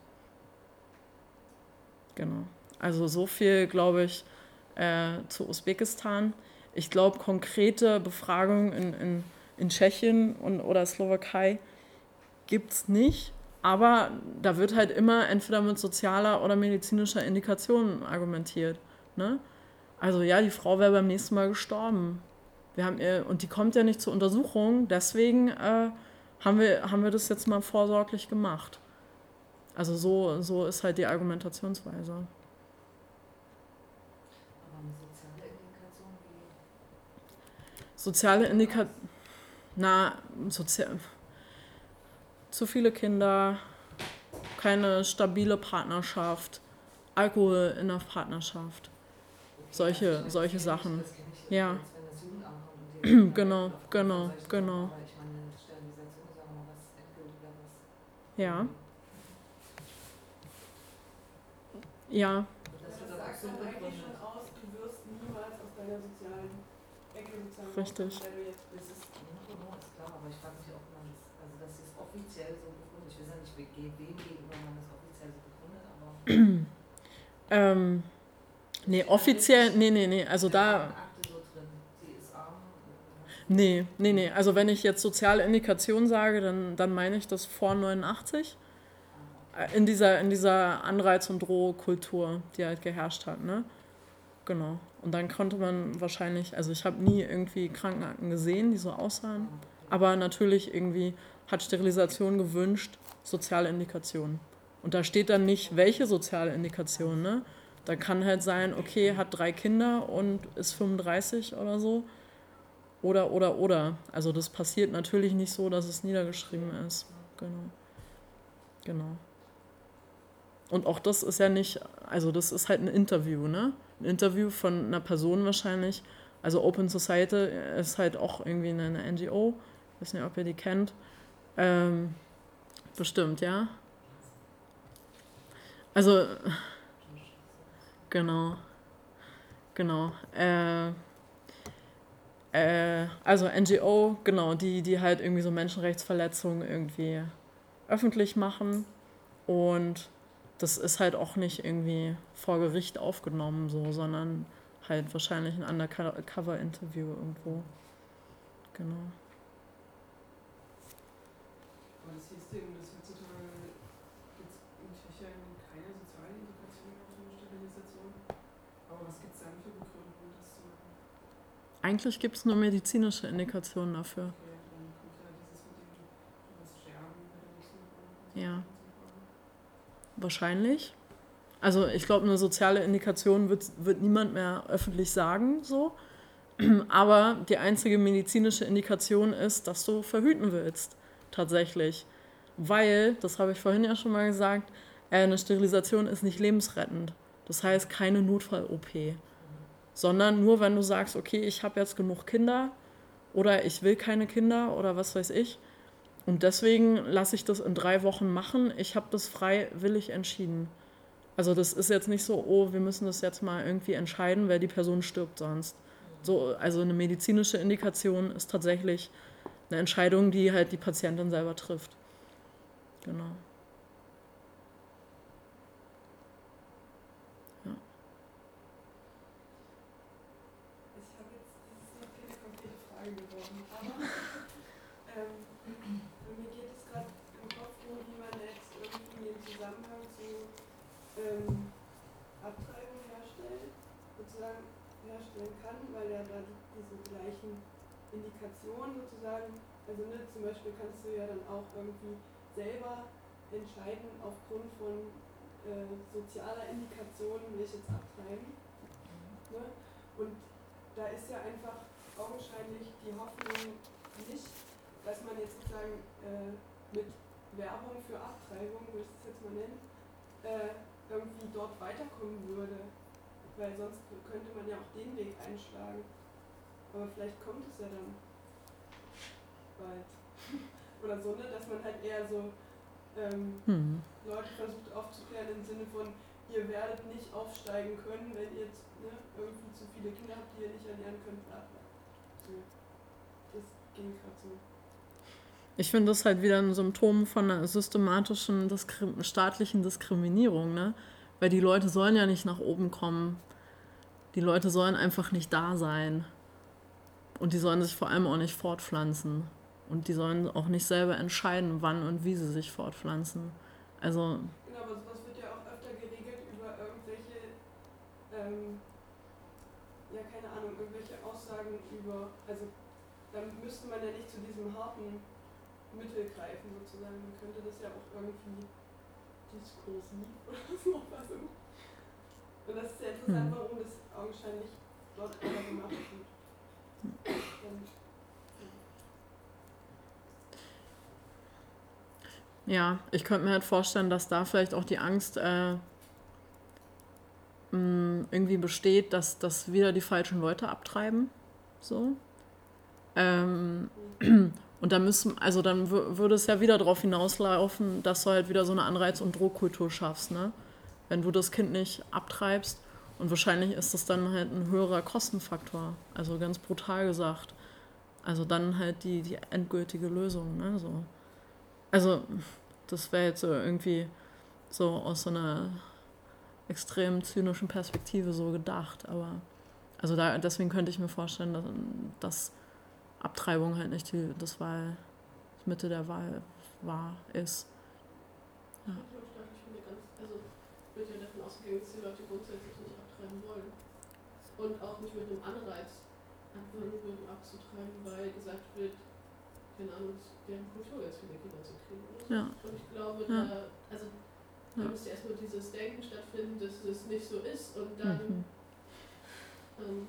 Genau. Also so viel, glaube ich, äh, zu Usbekistan. Ich glaube, konkrete Befragungen in, in, in Tschechien und, oder Slowakei gibt es nicht. Aber da wird halt immer entweder mit sozialer oder medizinischer Indikation argumentiert. Ne? Also ja, die Frau wäre beim nächsten Mal gestorben. Wir haben ihr, und die kommt ja nicht zur Untersuchung, deswegen äh, haben, wir, haben wir das jetzt mal vorsorglich gemacht. Also so, so ist halt die Argumentationsweise. Aber eine soziale Indikation wie. Soziale Indikation, na, sozial, zu viele Kinder, keine stabile Partnerschaft, Alkohol in der Partnerschaft, solche, solche Sachen. Das kenne ich, Ja. als wenn das Jugendamt kommt und die Genau, auf- genau, auf- genau. Aber ich meine, Sterilisation ist aber noch was endgültigeres. Ja, ja, Das wird Das aber auch sagt so dann eigentlich begründet. schon aus, du wirst niemals aus deiner sozialen Ecke sozusagen Richtig. rauskommen, wenn du jetzt Das ist, ja, genau, ist klar, aber ich frage mich, ob man das, also das ist offiziell so begründet. Ich weiß ja nicht, we- ge- wem gegenüber man das offiziell so begründet, aber. ähm, nee, offiziell, nee, nee, nee, also da, Akte so drin. Sie ist arm. nee, nee, nee, also wenn ich jetzt soziale Indikation sage, dann, dann meine ich das vor neunundachtzig, äh, in dieser, in dieser Anreiz- und Drohkultur, die halt geherrscht hat, ne? Genau. Und dann konnte man wahrscheinlich, also ich habe nie irgendwie Krankenakten gesehen, die so aussahen, aber natürlich irgendwie hat Sterilisation gewünscht, soziale Indikationen. Und da steht dann nicht, welche soziale Indikation, ne? Da kann halt sein, okay, hat drei Kinder und ist fünfunddreißig oder so. Oder, oder, oder. Also das passiert natürlich nicht so, dass es niedergeschrieben ist. Genau. Genau. Und auch das ist ja nicht, also das ist halt ein Interview, ne? Ein Interview von einer Person wahrscheinlich. Also Open Society ist halt auch irgendwie eine N G O. Ich weiß nicht, ob ihr die kennt. Ähm, bestimmt, ja. Also, genau. Genau. Äh, äh, also N G O, genau, die, die halt irgendwie so Menschenrechtsverletzungen irgendwie öffentlich machen. Und das ist halt auch nicht irgendwie vor Gericht aufgenommen, so, sondern halt wahrscheinlich ein Undercover-Interview irgendwo. Genau. Aber das hieß eben, dass heutzutage jetzt in Tschechien keine soziale Indikation auf eine Sterilisation. Aber was gibt es dann für Begründungen, das zu machen? Eigentlich gibt es nur medizinische Indikationen dafür. Okay, dann kommt ja dieses mit dem das Sterben bei der nächsten Geburt. Ja. Wahrscheinlich. Also ich glaube, eine soziale Indikation wird, wird niemand mehr öffentlich sagen, so. Aber die einzige medizinische Indikation ist, dass du verhüten willst, tatsächlich. Weil, das habe ich vorhin ja schon mal gesagt, eine Sterilisation ist nicht lebensrettend. Das heißt keine Notfall-O P. Sondern nur, wenn du sagst, okay, ich habe jetzt genug Kinder oder ich will keine Kinder oder was weiß ich. Und deswegen lasse ich das in drei Wochen machen. Ich habe das freiwillig entschieden. Also das ist jetzt nicht so, oh, wir müssen das jetzt mal irgendwie entscheiden, weil die Person stirbt sonst. So, also eine medizinische Indikation ist tatsächlich eine Entscheidung, die halt die Patientin selber trifft. Genau. Ja. Ich habe jetzt, das ist noch keine konkrete Frage geworden, aber ähm, bei mir geht es gerade im Kopf rum, wie man jetzt irgendwie den Zusammenhang zu ähm, Abtreibung herstellen, sozusagen herstellen kann, weil ja da die, diese gleichen Indikationen sozusagen, also ne, zum Beispiel kannst du ja dann auch irgendwie selber entscheiden aufgrund von äh, sozialer Indikation, will ich jetzt abtreiben. Ne? Und da ist ja einfach augenscheinlich die Hoffnung nicht, dass man jetzt sozusagen äh, mit Werbung für Abtreibung, würde ich es jetzt mal nennen, äh, irgendwie dort weiterkommen würde. Weil sonst könnte man ja auch den Weg einschlagen. Aber vielleicht kommt es ja dann bald. Oder so, ne? Dass man halt eher so ähm, hm. Leute versucht aufzuklären im Sinne von, ihr werdet nicht aufsteigen können, wenn ihr jetzt, ne, irgendwie zu viele Kinder habt, die ihr nicht ernähren könnt. Bla bla. So. Das ging gerade so. Ich finde das halt wieder ein Symptom von einer systematischen Diskrim- staatlichen Diskriminierung, ne? Weil die Leute sollen ja nicht nach oben kommen. Die Leute sollen einfach nicht da sein. Und die sollen sich vor allem auch nicht fortpflanzen. Und die sollen auch nicht selber entscheiden, wann und wie sie sich fortpflanzen. Also genau, aber sowas wird ja auch öfter geregelt über irgendwelche, ähm, ja keine Ahnung, irgendwelche Aussagen über, also dann müsste man ja nicht zu diesem harten Mittel greifen sozusagen. Man könnte das ja auch irgendwie diskursiv oder so versuchen. Und das ist ja interessant, hm. warum das augenscheinlich dort immer gemacht wird. Und, ja, ich könnte mir halt vorstellen, dass da vielleicht auch die Angst äh, mh, irgendwie besteht, dass, dass wieder die falschen Leute abtreiben. So. Ähm, und dann müssen, also dann w- würde es ja wieder darauf hinauslaufen, dass du halt wieder so eine Anreiz- und Drohkultur schaffst, ne? Wenn du das Kind nicht abtreibst. Und wahrscheinlich ist das dann halt ein höherer Kostenfaktor. Also ganz brutal gesagt. Also dann halt die, die endgültige Lösung, ne? So. Also das wäre jetzt so irgendwie so aus so einer extrem zynischen Perspektive so gedacht. Aber also da, deswegen könnte ich mir vorstellen, dass, dass Abtreibung halt nicht die, das Wahl, das Mitte der Wahl war, ist. Ja. Ich finde ganz, also wird ja davon ausgegangen, dass die Leute grundsätzlich nicht abtreiben wollen. Und auch nicht mit einem Anreiz anfangen würden abzutreiben, weil gesagt wird, keine Ahnung, deren Kultur ist, viele Kinder zu kriegen. Oder so. Ja. Und ich glaube, Ja. da, also Da Ja. müsste erstmal dieses Denken stattfinden, dass es nicht so ist und dann. Mhm. Ähm,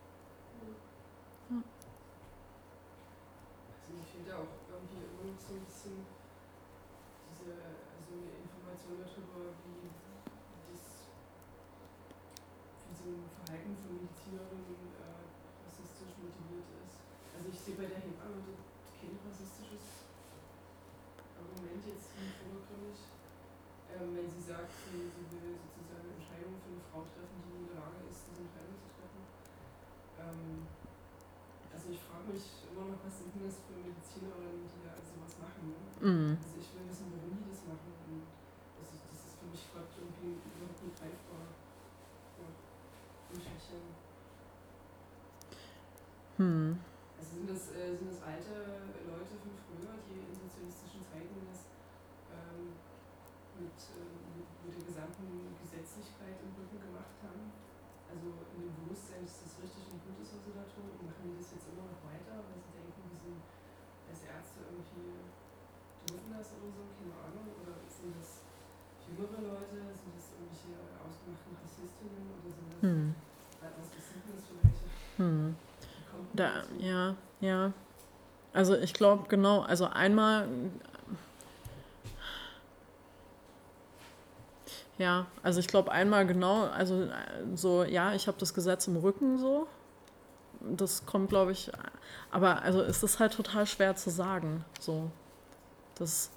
Also mir fehlt da auch irgendwie immer noch so ein bisschen diese, also eine Information darüber, wie das, wie so ein Verhalten von Medizinerinnen äh, rassistisch motiviert ist. Also ich sehe bei der Hebamme so kein rassistisches Argument jetzt hier vordergründig, ähm, wenn sie sagt, sie, sie will sozusagen Entscheidungen für eine Frau treffen, die in der Lage ist, diese Entscheidung zu treffen. Ähm, Also ich frage mich immer noch, was sind denn das für Medizinerinnen, die da sowas machen. Ne? Mhm. Also ich will wissen, warum die das machen. Und das ist, das ist für mich gerade irgendwie überhaupt nicht greifbar. Ja. Durchwechseln. Hm. Also sind das, äh, sind das alte Leute von früher, die in sozialistischen Zeiten das ähm, mit, äh, mit, mit der gesamten Gesetzlichkeit im Rücken gemacht haben? Also in dem Bewusstsein, dass das richtig und gut ist, was sie da tun, und machen die das jetzt immer noch weiter, weil sie denken, die sind als Ärzte irgendwie dürfen das oder so, keine Ahnung, oder sind das jüngere Leute, sind das irgendwelche ausgemachten Rassistinnen oder sind das, Hm. was, was sind denn das für welche? Hm. Wie kommt man Da, dazu? ja, ja. Also ich glaube genau, also einmal, ja, also ich glaube einmal genau, also äh, so, ja, ich habe das Gesetz im Rücken so, das kommt glaube ich, aber also es ist halt total schwer zu sagen, so, das,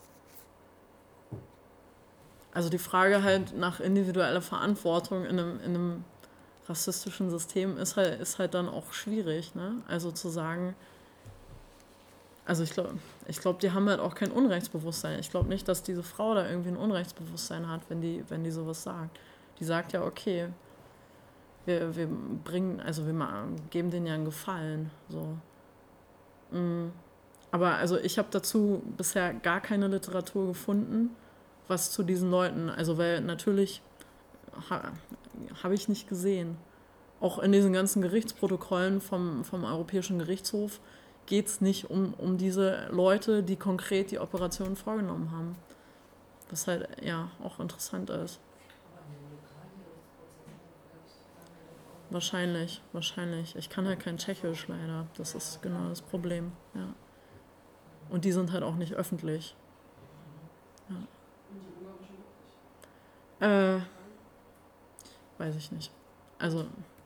also die Frage halt nach individueller Verantwortung in einem, in einem rassistischen System ist halt, ist halt dann auch schwierig, ne, also zu sagen, also ich glaube, ich glaub, die haben halt auch kein Unrechtsbewusstsein. Ich glaube nicht, dass diese Frau da irgendwie ein Unrechtsbewusstsein hat, wenn die, wenn die sowas sagt. Die sagt ja, okay, wir, wir bringen, also wir ma- geben denen ja einen Gefallen. So. Mm. Aber also ich habe dazu bisher gar keine Literatur gefunden, was zu diesen Leuten, also weil natürlich ha, habe ich nicht gesehen. Auch in diesen ganzen Gerichtsprotokollen vom, vom Europäischen Gerichtshof geht es nicht um, um diese Leute, die konkret die Operation vorgenommen haben. Was halt ja auch interessant ist. Aber in den lokalen Gerichtsprozessen vielleicht sagen wir dann auch noch. Wahrscheinlich, wahrscheinlich. Ich kann halt kein Tschechisch leider. Das ist genau das Problem. Ja. Und die sind halt auch nicht öffentlich. Ja. Und die ungarischen auch nicht? Äh, weiß ich nicht. Also,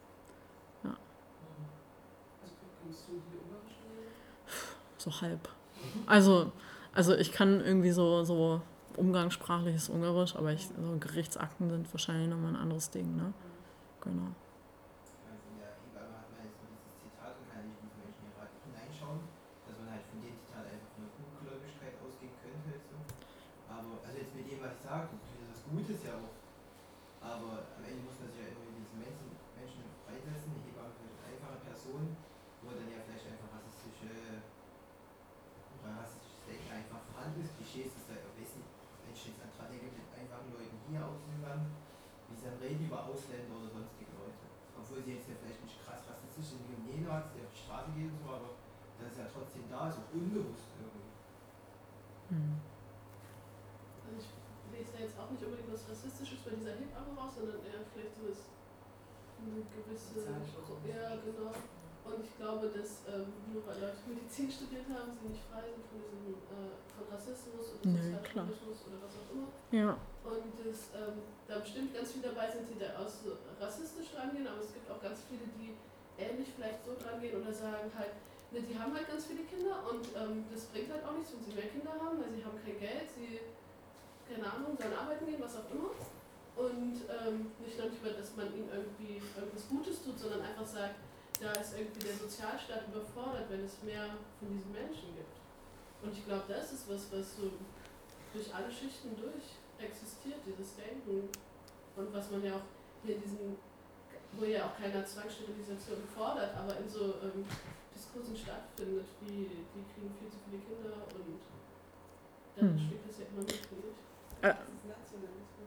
Also kannst du die ungarischen nehmen? so halb. Also, also ich kann irgendwie so, so umgangssprachliches Ungarisch, aber ich, so Gerichtsakten sind wahrscheinlich nochmal ein anderes Ding, ne? Genau. Also in der Hebamme hat man jetzt so dieses Zitat und kann nicht in Menschen in Rat hineinschauen, dass man halt von dem Zitat einfach von der Gutgläubigkeit ausgehen könnte. So. Aber, also jetzt mit dem, was ich sage, das ist Gutes ja auch. Aber am Ende muss man sich ja immer mit diesen Menschen, Menschen freisetzen. Die Hebamme ist eine einfache Person, wo dann ja vielleicht einfach rassistische oder rassistisches Denken einfach vorhanden ist. Klischees ist da, ich weiß nicht, wenn ich jetzt an dran denke, mit einfachen Leuten hier ausüben, wie sie dann reden über Ausländer oder sonstige Leute. Obwohl sie jetzt ja vielleicht nicht krass rassistisch sind wie ein Neonaz, der auf die Straße geht und so, aber das ist ja trotzdem da, ist auch unbewusst irgendwie. Hm. Also ich lese da jetzt auch nicht unbedingt was Rassistisches bei dieser Hebamme raus, sondern eher vielleicht so das, eine gewisse. Ja, genau. Und ich glaube, dass ähm, nur weil Leute Medizin studiert haben, sie nicht frei sind von diesem äh, von Rassismus oder Nö, klar. Sozialchauvinismus oder was auch immer. Ja. Und dass ähm, da bestimmt ganz viele dabei sind, die da aus so rassistisch rangehen, aber es gibt auch ganz viele, die ähnlich vielleicht so rangehen oder sagen halt, ne, die haben halt ganz viele Kinder und ähm, das bringt halt auch nichts, wenn sie mehr Kinder haben, weil sie haben kein Geld, sie, keine Ahnung, sollen arbeiten gehen, was auch immer. Und ähm, nicht nur, dass man ihnen irgendwie irgendwas Gutes tut, sondern einfach sagt, da ist irgendwie der Sozialstaat überfordert, wenn es mehr von diesen Menschen gibt. Und ich glaube, das ist was, was so durch alle Schichten durch existiert, dieses Denken. Und was man ja auch hier in diesem, wo ja auch keiner Zwangssterilisation fordert, aber in so ähm, Diskursen stattfindet, wie die kriegen viel zu viele Kinder und dann Hm. schwingt das ja immer mit, finde ich. Äh. Das ist Nationalismus.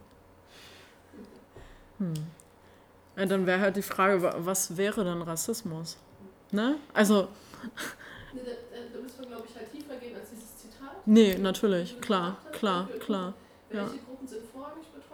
Hm. Ja, dann wäre halt die Frage, wa- was wäre dann Rassismus? Ne? Also, Ne, da, da, da müssen wir, glaube ich, halt tiefer gehen als dieses Zitat. nee, das natürlich, du klar, gemacht hast, klar, dafür klar. Welche Ja. Gruppen sind vorrangig betroffen?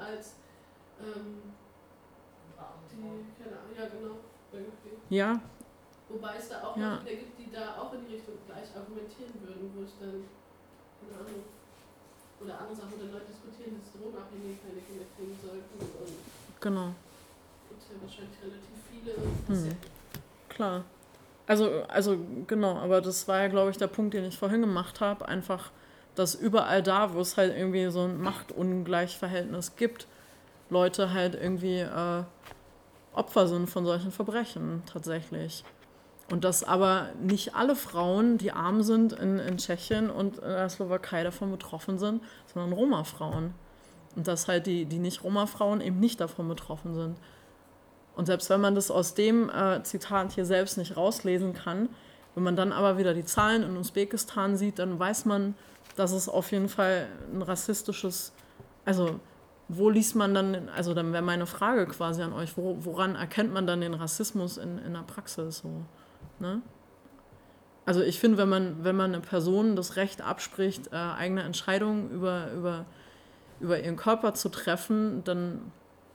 als ähm, die, keine Ahnung, ja genau, irgendwie. Ja, Wobei es da auch Ja. Leute gibt, die da auch in die Richtung gleich argumentieren würden, wo ich dann, keine Ahnung, oder andere Sachen, wo dann Leute diskutieren, dass Drogenabhängige keine Kinder kriegen sollten und genau. gibt ja wahrscheinlich relativ viele. Was Hm. ja, Klar. Also, also genau, aber das war ja, glaube ich, der Punkt, den ich vorhin gemacht habe. Einfach, dass überall da, wo es halt irgendwie so ein Machtungleichverhältnis gibt, Leute halt irgendwie äh, Opfer sind von solchen Verbrechen tatsächlich. Und dass aber nicht alle Frauen, die arm sind in, in Tschechien und in der Slowakei davon betroffen sind, sondern Roma-Frauen. Und dass halt die, die Nicht-Roma-Frauen eben nicht davon betroffen sind. Und selbst wenn man das aus dem äh, Zitat hier selbst nicht rauslesen kann, wenn man dann aber wieder die Zahlen in Usbekistan sieht, dann weiß man, dass es auf jeden Fall ein rassistisches, also wo liest man dann, also dann wäre meine Frage quasi an euch, wo, woran erkennt man dann den Rassismus in, in der Praxis so, ne? Also ich finde, wenn man, wenn man eine Person das Recht abspricht, äh, eigene Entscheidungen über, über, über ihren Körper zu treffen, dann,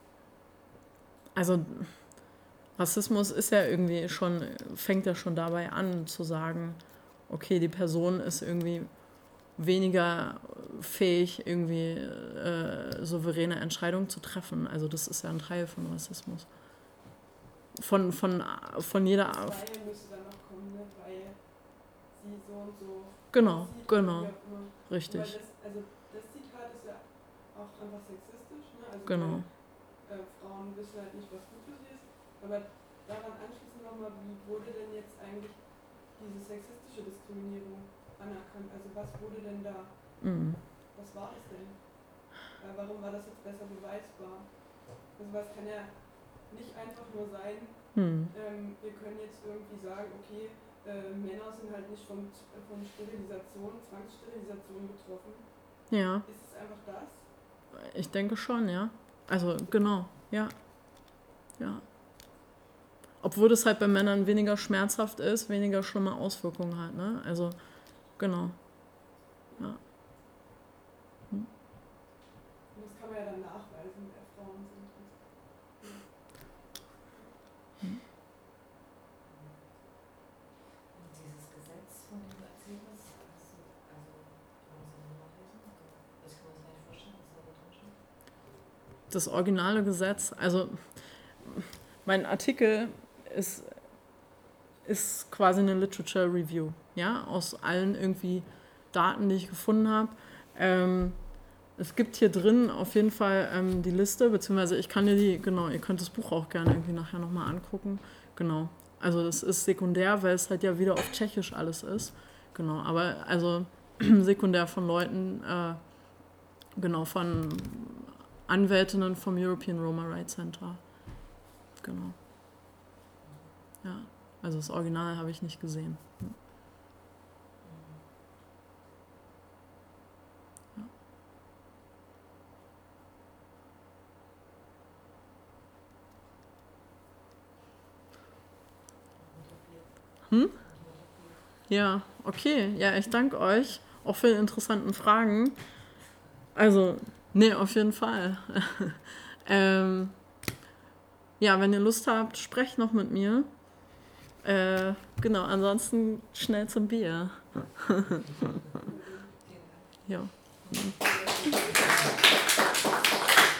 also Rassismus ist ja irgendwie schon, fängt ja schon dabei an zu sagen, okay, die Person ist irgendwie weniger fähig, irgendwie äh, souveräne Entscheidungen zu treffen. Also das ist ja ein Teil von Rassismus. Von, von, von jeder Art. Weil müsste dann noch kommen, ne? Weil sie so und so. Genau, aussieht, genau, wie auch immer. richtig. Aber das, also das Zitat ist ja auch einfach sexistisch, ne? Also Genau. weil, äh, Frauen wissen halt nicht, was gut für sie ist. Aber daran anschließend nochmal, wie wurde denn jetzt eigentlich diese sexistische Diskriminierung anerkannt? Also was wurde denn da, Mhm. was war das denn? Weil warum war das jetzt besser beweisbar? Also was kann ja nicht einfach nur sein, Mhm. ähm, wir können jetzt irgendwie sagen, okay, äh, Männer sind halt nicht von, von Sterilisation, Zwangssterilisation betroffen. Ja, Ist es einfach das? ich denke schon, ja. Also genau, ja. Ja. Obwohl das halt bei Männern weniger schmerzhaft ist, weniger schlimme Auswirkungen hat, ne? Also, genau. Ja. Und das kann man ja dann nachweisen, wer Frauen sind. Und dieses Gesetz, von dem du erzählt hast, hast du, also, kann man es auch nachlesen? Ich kann mir das gar nicht vorstellen, was da drin steht. Das originale Gesetz, also mein Artikel ist, ist quasi eine Literature Review, ja, aus allen irgendwie Daten, die ich gefunden habe. Ähm, es gibt hier drin auf jeden Fall ähm, die Liste, beziehungsweise ich kann dir die, genau, ihr könnt das Buch auch gerne irgendwie nachher nochmal angucken. Genau, also das ist sekundär, weil es halt ja wieder auf Tschechisch alles ist. Genau, aber also sekundär von Leuten, äh, genau, von Anwältinnen vom European Roma Rights Center. Genau. Ja, also das Original habe ich nicht gesehen. Ja. Hm? Ja, okay. Ja, ich danke euch auch für die interessanten Fragen. Also, nee, auf jeden Fall. ähm, ja, wenn ihr Lust habt, sprecht noch mit mir. Äh, genau, ansonsten schnell zum Bier. Ja. Vielen Dank.